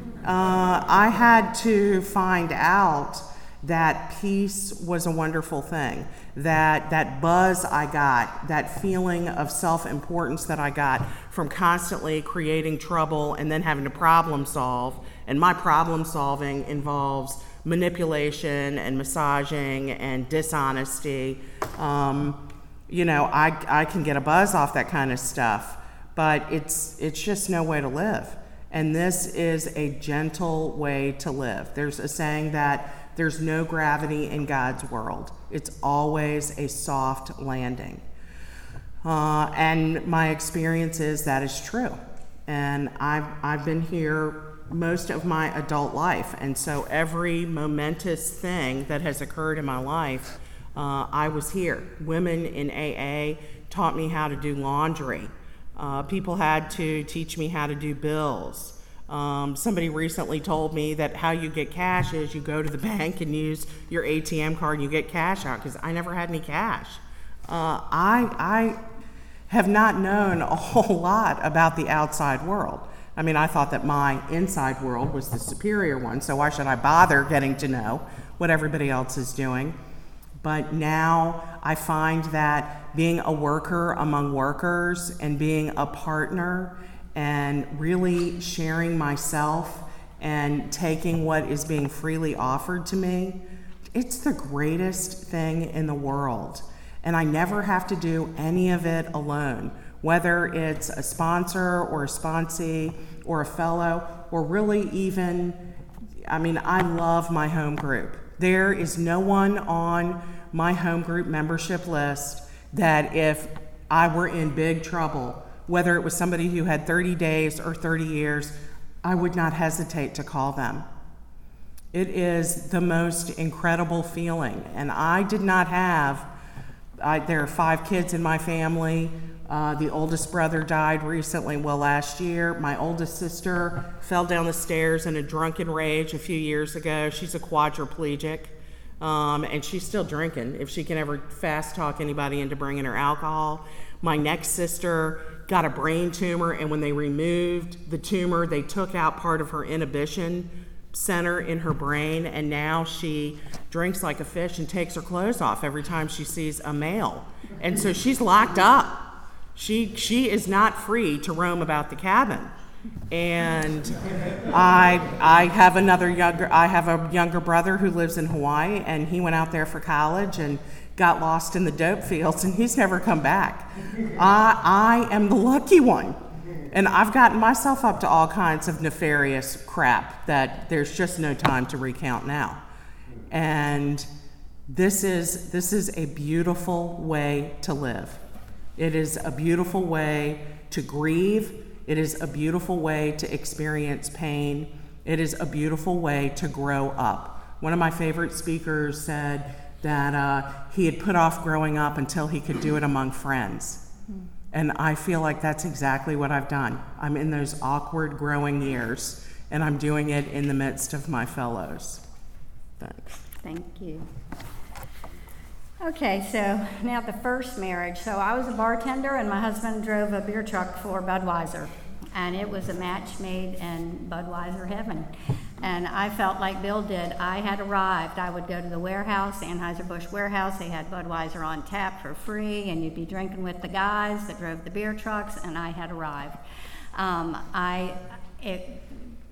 Uh, I had to find out that peace was a wonderful thing, that that buzz I got, that feeling of self-importance that I got from constantly creating trouble and then having to problem solve. And my problem solving involves manipulation and massaging and dishonesty. Um, you know, I, I can get a buzz off that kind of stuff, but it's it's just no way to live. And this is a gentle way to live. There's a saying that there's no gravity in God's world. It's always a soft landing. Uh, and my experience is that is true. And I've, I've been here most of my adult life. And so every momentous thing that has occurred in my life, uh, I was here. Women in A A taught me how to do laundry. Uh, people had to teach me how to do bills. Um, somebody recently told me that how you get cash is you go to the bank and use your A T M card and you get cash out, because I never had any cash. Uh, I, I have not known a whole lot about the outside world. I mean, I thought that my inside world was the superior one, so why should I bother getting to know what everybody else is doing? But now I find that being a worker among workers and being a partner and really sharing myself and taking what is being freely offered to me, it's the greatest thing in the world. And I never have to do any of it alone, whether it's a sponsor or a sponsee or a fellow, or really even, I mean, I love my home group. There is no one on my home group membership list that if I were in big trouble, whether it was somebody who had thirty days or thirty years, I would not hesitate to call them. It is the most incredible feeling. And I did not have, I, there are five kids in my family. Uh, the oldest brother died recently, well, last year. My oldest sister fell down the stairs in a drunken rage a few years ago. She's a quadriplegic, um, and she's still drinking if she can ever fast talk anybody into bringing her alcohol. My next sister got a brain tumor, and when they removed the tumor, they took out part of her inhibition center in her brain, and now she drinks like a fish and takes her clothes off every time she sees a male. And so she's locked up. She she is not free to roam about the cabin. And I I have another younger I have a younger brother who lives in Hawaii, and he went out there for college and got lost in the dope fields, and he's never come back. I I am the lucky one. And I've gotten myself up to all kinds of nefarious crap that there's just no time to recount now. And this is this is a beautiful way to live. It is a beautiful way to grieve. It is a beautiful way to experience pain. It is a beautiful way to grow up. One of my favorite speakers said that uh, he had put off growing up until he could do it among friends. And I feel like that's exactly what I've done. I'm in those awkward growing years, and I'm doing it in the midst of my fellows. Thanks. Thank you. Okay, so now the first marriage. So I was a bartender and my husband drove a beer truck for Budweiser. And it was a match made in Budweiser heaven. And I felt like Bill did. I had arrived. I would go to the warehouse, Anheuser-Busch warehouse. They had Budweiser on tap for free, and you'd be drinking with the guys that drove the beer trucks, and I had arrived. Um, I, it,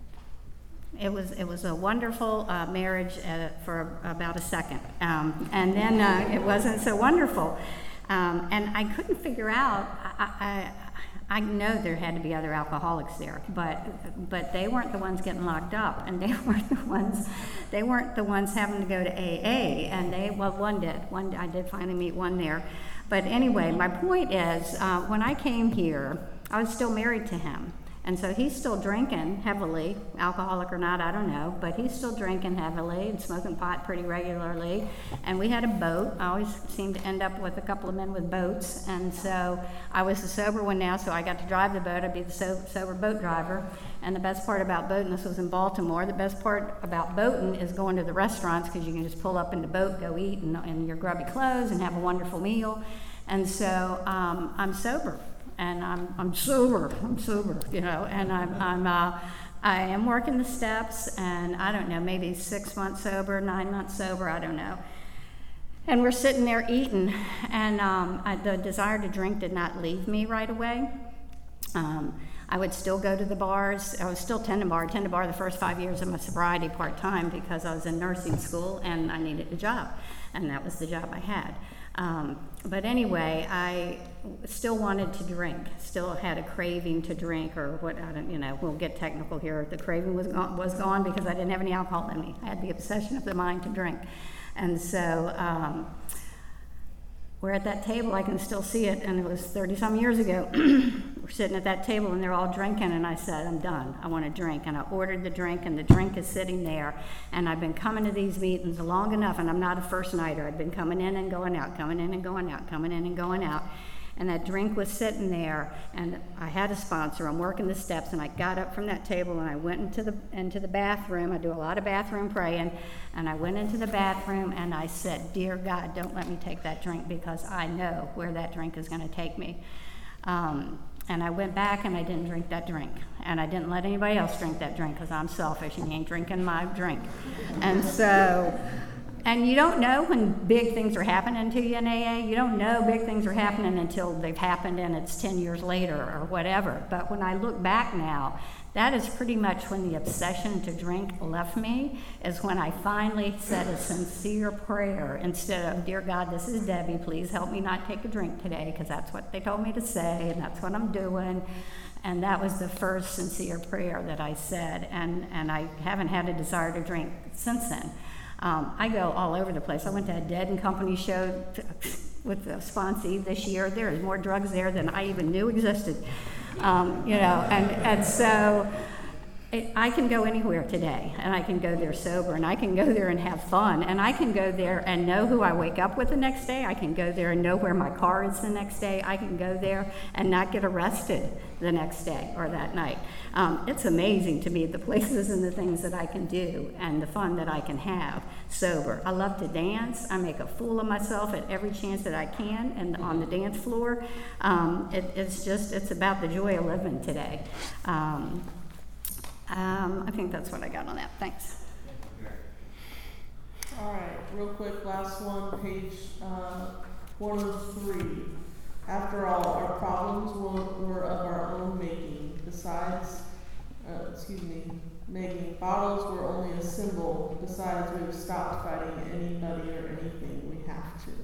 It was it was a wonderful uh, marriage uh, for about a second, um, and then uh, it wasn't so wonderful, um, and I couldn't figure out. I, I I know there had to be other alcoholics there, but but they weren't the ones getting locked up, and they weren't the ones they weren't the ones having to go to A A, and they well one did one I did finally meet one there, but anyway, my point is uh, when I came here, I was still married to him. And so he's still drinking heavily, alcoholic or not, I don't know, but he's still drinking heavily and smoking pot pretty regularly. And we had a boat. I always seem to end up with a couple of men with boats. And so I was the sober one now, so I got to drive the boat. I'd be the so- sober boat driver. And the best part about boating, this was in Baltimore, the best part about boating is going to the restaurants because you can just pull up in the boat, go eat in, in your grubby clothes and have a wonderful meal. And so um, I'm sober. And I'm I'm sober. I'm sober, you know. And I'm I'm uh, I am working the steps, and I don't know, maybe six months sober, nine months sober, I don't know. And we're sitting there eating, and um, I, the desire to drink did not leave me right away. Um, I would still go to the bars. I was still tending bar. I tended bar the first five years of my sobriety part time because I was in nursing school and I needed a job, and that was the job I had. Um, but anyway, I still wanted to drink, still had a craving to drink, or what, I don't, you know, we'll get technical here. The craving was gone, was gone because I didn't have any alcohol in me. I had the obsession of the mind to drink. And so um, we're at that table, I can still see it, and it was thirty-some years ago. We're sitting at that table, and they're all drinking, and I said, I'm done, I want to drink. And I ordered the drink, and the drink is sitting there. And I've been coming to these meetings long enough, and I'm not a first nighter. I've been coming in and going out, coming in and going out, coming in and going out. And that drink was sitting there, and I had a sponsor. I'm working the steps, and I got up from that table, and I went into the into the bathroom. I do a lot of bathroom praying, and I went into the bathroom, and I said, Dear God, don't let me take that drink because I know where that drink is going to take me. Um, and I went back, and I didn't drink that drink, and I didn't let anybody else drink that drink because I'm selfish, and you ain't drinking my drink. And so... And you don't know when big things are happening to you in A A. You don't know big things are happening until they've happened and it's ten years later or whatever. But when I look back now, that is pretty much when the obsession to drink left me, is when I finally said a sincere prayer instead of, Dear God, this is Debbie, please help me not take a drink today, because that's what they told me to say and that's what I'm doing. And that was the first sincere prayer that I said, and, and I haven't had a desire to drink since then. Um, I go all over the place. I went to a Dead and Company show to, with the sponsee this year. There is more drugs there than I even knew existed. Um, you know, and, and so it, I can go anywhere today, and I can go there sober, and I can go there and have fun, and I can go there and know who I wake up with the next day. I can go there and know where my car is the next day. I can go there and not get arrested the next day or that night. Um, it's amazing to me the places and the things that I can do and the fun that I can have sober. I love to dance. I make a fool of myself at every chance that I can and on the dance floor. Um, it, it's just, it's about the joy of living today. Um, um, I think that's what I got on that. Thanks. All right, real quick, last one, page uh, one oh three. After all, our problems were, were of our own making. Besides, uh, excuse me, making bottles were only a symbol. Besides, we've stopped fighting anybody or anything. We have to.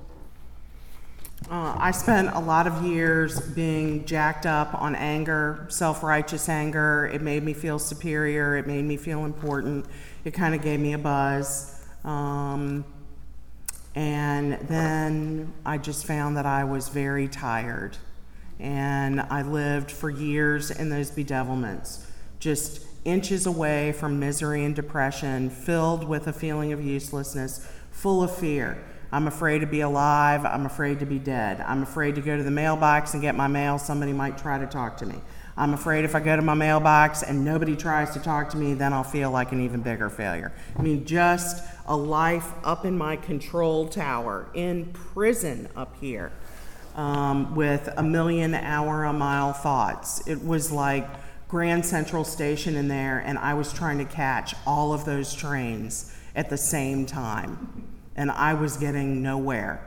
Uh, I spent a lot of years being jacked up on anger, self-righteous anger. It made me feel superior. It made me feel important. It kind of gave me a buzz. Um, and then I just found that I was very tired. And I lived for years in those bedevilments, just inches away from misery and depression, filled with a feeling of uselessness, full of fear. I'm afraid to be alive. I'm afraid to be dead. I'm afraid to go to the mailbox and get my mail. Somebody might try to talk to me. I'm afraid if I go to my mailbox and nobody tries to talk to me, then I'll feel like an even bigger failure. I mean, just a life up in my control tower, in prison up here, um, with a million hour a mile thoughts. It was like Grand Central Station in there, and I was trying to catch all of those trains at the same time, and I was getting nowhere.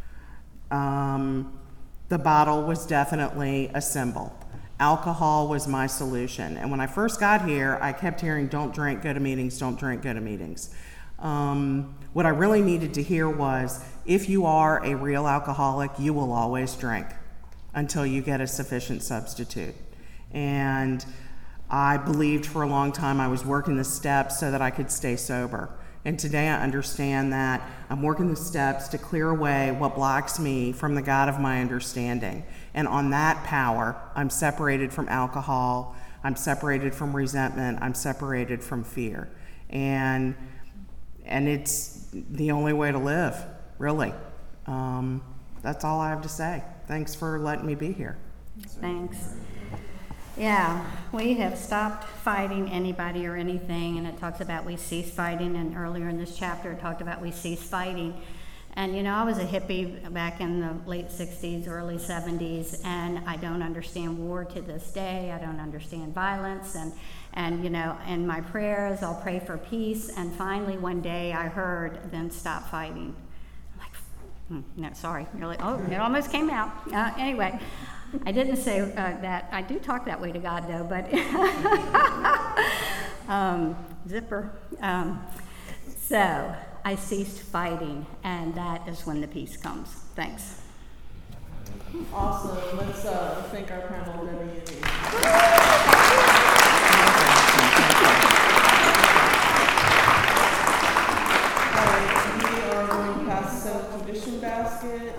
Um, the bottle was definitely a symbol. Alcohol was my solution. And when I first got here, I kept hearing, don't drink, go to meetings, don't drink, go to meetings. Um, what I really needed to hear was, if you are a real alcoholic, you will always drink until you get a sufficient substitute. And I believed for a long time I was working the steps so that I could stay sober. And today I understand that I'm working the steps to clear away what blocks me from the God of my understanding. And on that power, I'm separated from alcohol, I'm separated from resentment, I'm separated from fear. And and it's the only way to live, really. Um, that's all I have to say. Thanks for letting me be here. Thanks. Yeah, we have stopped fighting anybody or anything, and it talks about we cease fighting, and earlier in this chapter it talked about we cease fighting. And you know, I was a hippie back in the late sixties, early seventies, and I don't understand war to this day. I don't understand violence, and and you know, in my prayers I'll pray for peace, and finally one day I heard, then stop fighting. I'm like, hmm, no, sorry, you're like, oh, it almost came out. Uh, anyway. I didn't say uh, that. I do talk that way to God, though, but um, zipper. Um, so I ceased fighting, and that is when the peace comes. Thanks. Awesome. Let's uh, thank our panel, Debbie and Amy. All right, we are going past the Senate tradition basket.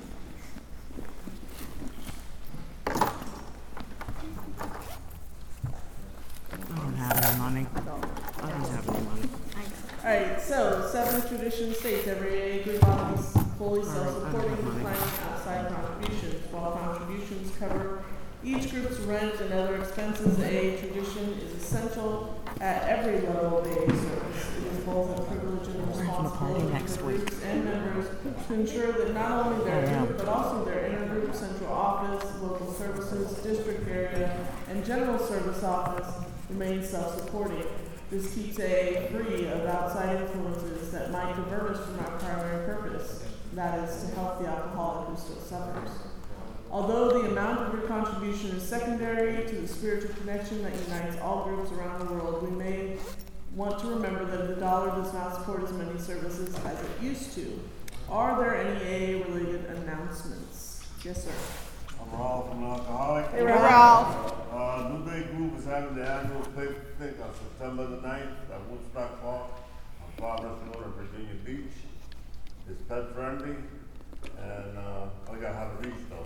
I don't have any money. I don't have any money. Alright, so seventh tradition states every A A group body is fully self-supporting, declining outside contributions. While contributions cover each group's rent and other expenses, A A tradition is essential at every level of A A service. It is both a privilege and a responsibility for the groups and members to ensure that not only their group, but also their intergroup, central office, local services, district area, and general service office remain self-supporting. This keeps A A free of outside influences that might divert us from our primary purpose, that is, to help the alcoholic who still suffers. Although the amount of your contribution is secondary to the spiritual connection that unites all groups around the world, we may want to remember that the dollar does not support as many services as it used to. Are there any A A-related announcements? Yes, sir. I'm Ralph from Alcoholic. Hey, Ralph. Uh, New Day Group is having the annual picnic on September the ninth at Woodstock Park on Providence Road in Virginia Beach. It's pet friendly, and uh, I got how to reach though.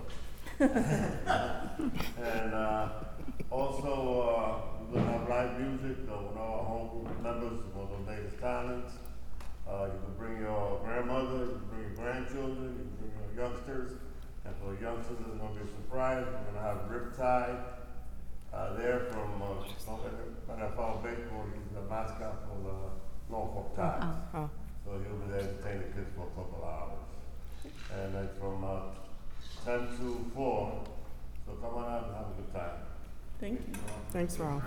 And uh, also, uh, we're gonna have live music uh, with our home group members for the latest talents. Uh, you can bring your grandmother, you can bring your grandchildren, you can bring your youngsters. And for the youngsters, it's going to be a surprise. We're going to have Riptide uh, there from uh, N F L Baseball. He's the mascot for the Norfolk Tides. Oh. So he'll be there to entertain the kids for a couple of hours. And then from uh, ten to four, so come on out and have a good time. Thank you. Thanks, Ralph.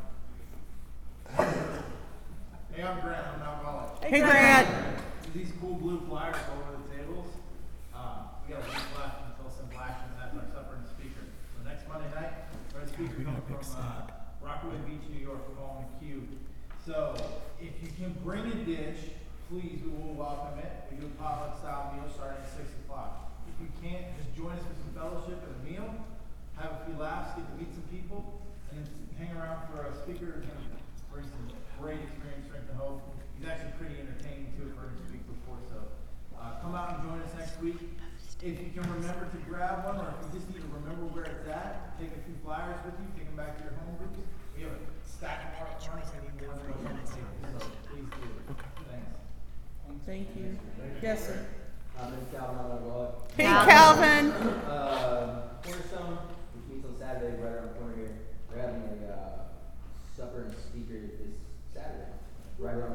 Hey, I'm Grant. I'm an alcoholic. Hey, Grant. These cool blue flyers all over the tables. Um, we got a week left until Simple Actions has our supper and speaker. So next Monday night, our speaker comes from uh, Rockaway Beach, New York. We're going to Q. So if you can bring a dish, please, we will welcome it. We do a potluck style meal starting at six o'clock. If you can't, just join us for some fellowship and a meal. Have a few laughs, get to meet some people, and then hang around for a speaker who's going to bring some great experience, strength, and hope. He's actually pretty entertaining too. I've heard him speak before, so uh, come out and join us next week. If you can remember to grab one, or if you just need to remember where it's at, take a few flyers with you, take them back to your home groups. We have a stack of our front, and you need more than one table, so please do. Thanks. Thank you. Yes, sir. Um, it's Calvin on the block. Hey, Calvin. Uh, Cornerstone, which meets on Saturday right around the corner here.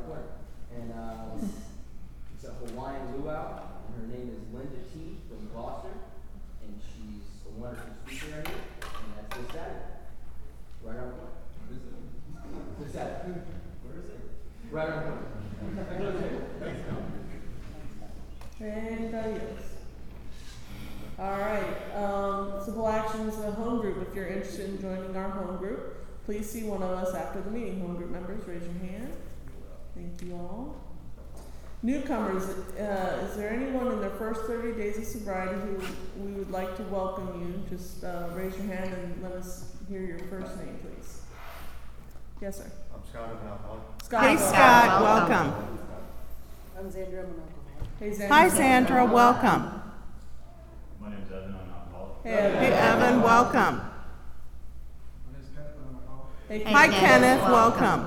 our corner. And uh, it's a Hawaiian luau, and her name is Linda T. from Gloucester, and she's a wonderful speaker right here, and that's this Saturday. Right around the corner. This Saturday. Where is it? Right around the corner. Anybody else? All right, um, simple actions, a home group. If you're interested in joining our home group, please see one of us after the meeting. Home group members, raise your hand. Thank you all. Newcomers, uh, is there anyone in their first thirty days of sobriety who we would like to welcome you? Just uh, raise your hand and let us hear your first name, please. Yes, sir. I'm Scott, I'm an alcoholic. Scott. Hey, Scott, welcome. I'm Xandra, I'm an alcoholic. Hey, Xandra. Hi, Sandra, welcome. My name's Evan, I'm an alcoholic. Hey, Evan. Hey, Evan, welcome. My name's Kenneth, I'm an alcoholic. Hey, Hi, Kenneth, Kenneth, welcome. welcome.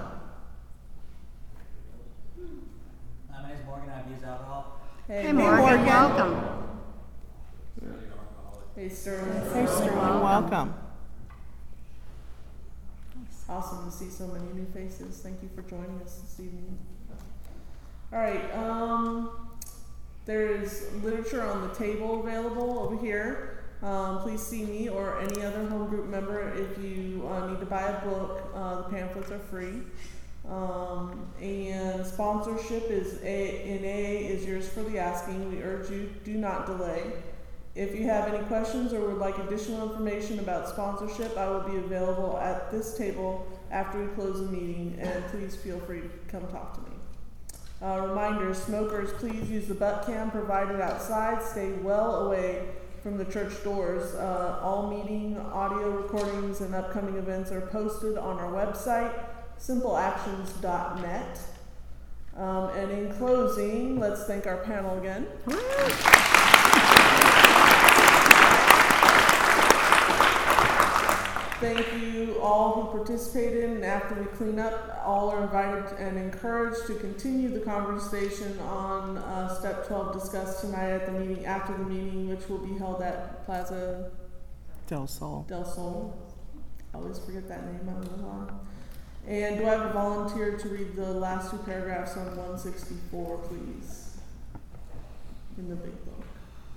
Uh, my name's Morgan, I've used alcohol. Hey, Hey, Morgan. Morgan, Morgan. welcome. Hey, Sterling. Hey, Sterling, welcome. Awesome to see so many new faces. Thank you for joining us this evening. All right, um, there's literature on the table available over here. Um, please see me or any other home group member if you uh, need to buy a book. Uh, the pamphlets are free. Um, and sponsorship is a, in A is yours for the asking. We urge you, do not delay. If you have any questions or would like additional information about sponsorship, I will be available at this table after we close the meeting, and please feel free to come talk to me. Uh, reminder, smokers, please use the butt cam provided outside. Stay well away from the church doors. Uh, all meeting, audio recordings, and upcoming events are posted on our website, simple actions dot net. Um, and in closing, let's thank our panel again. Thank you all who participated, and after we clean up, all are invited and encouraged to continue the conversation on uh, step twelve discussed tonight at the meeting, after the meeting, which will be held at Plaza Del Sol. Del Sol. I always forget that name, I don't know why. And do I have a volunteer to read the last two paragraphs on one sixty-four, please? In the big book.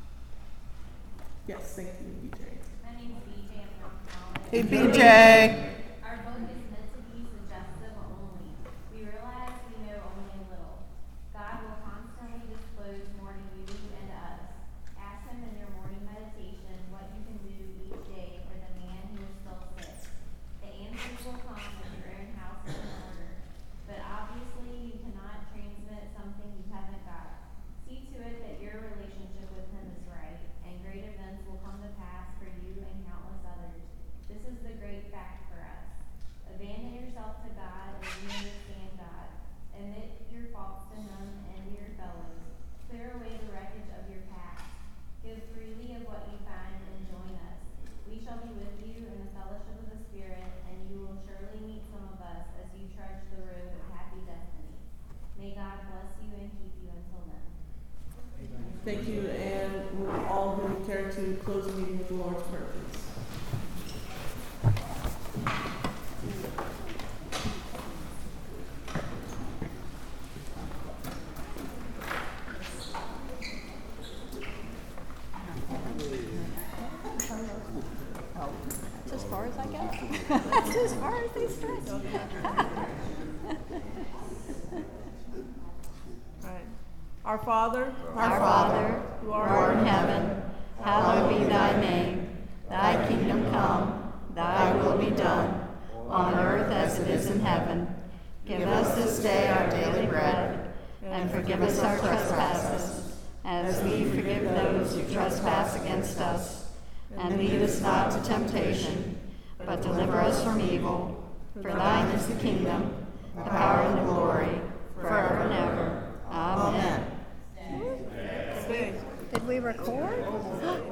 Yes, thank you, B J. My name's B J. I'm from college. Hey, B J. Our book is meant to be suggestive only. We realize we know only a little. God will constantly disclose more to you and us. Ask Him in your morning meditation what you can do each day for the man who is still sick. The answers will come when your own house is in order. But obviously, you cannot transmit something you haven't got. See to it that your relationship with Him is right, and great events will come to pass for you and countless others. This is the great fact for us. Abandon yourself to God as you understand God. Admit your faults to Him and to your fellows. Clear away the wreckage of your past. Give freely of what you find and join us. We shall be with you in the fellowship of the Spirit, and you will surely meet some of us as you trudge the road of happy destiny. May God bless you and keep you until then. Thank you, and will all who care to close the meeting with the Lord's Prayer, please. That's as far as I go. That's as far as they stretch. All right. Our Father, Our Father, who art in heaven, hallowed be thy name. Thy kingdom come, thy will be done, on earth as it is in heaven. Give us this day our daily bread, and forgive us our trespasses, as we forgive those who trespass against us. And lead us not to temptation, but deliver us from evil. For thine is the kingdom, the power, and the glory, forever and ever. Amen. Did we record?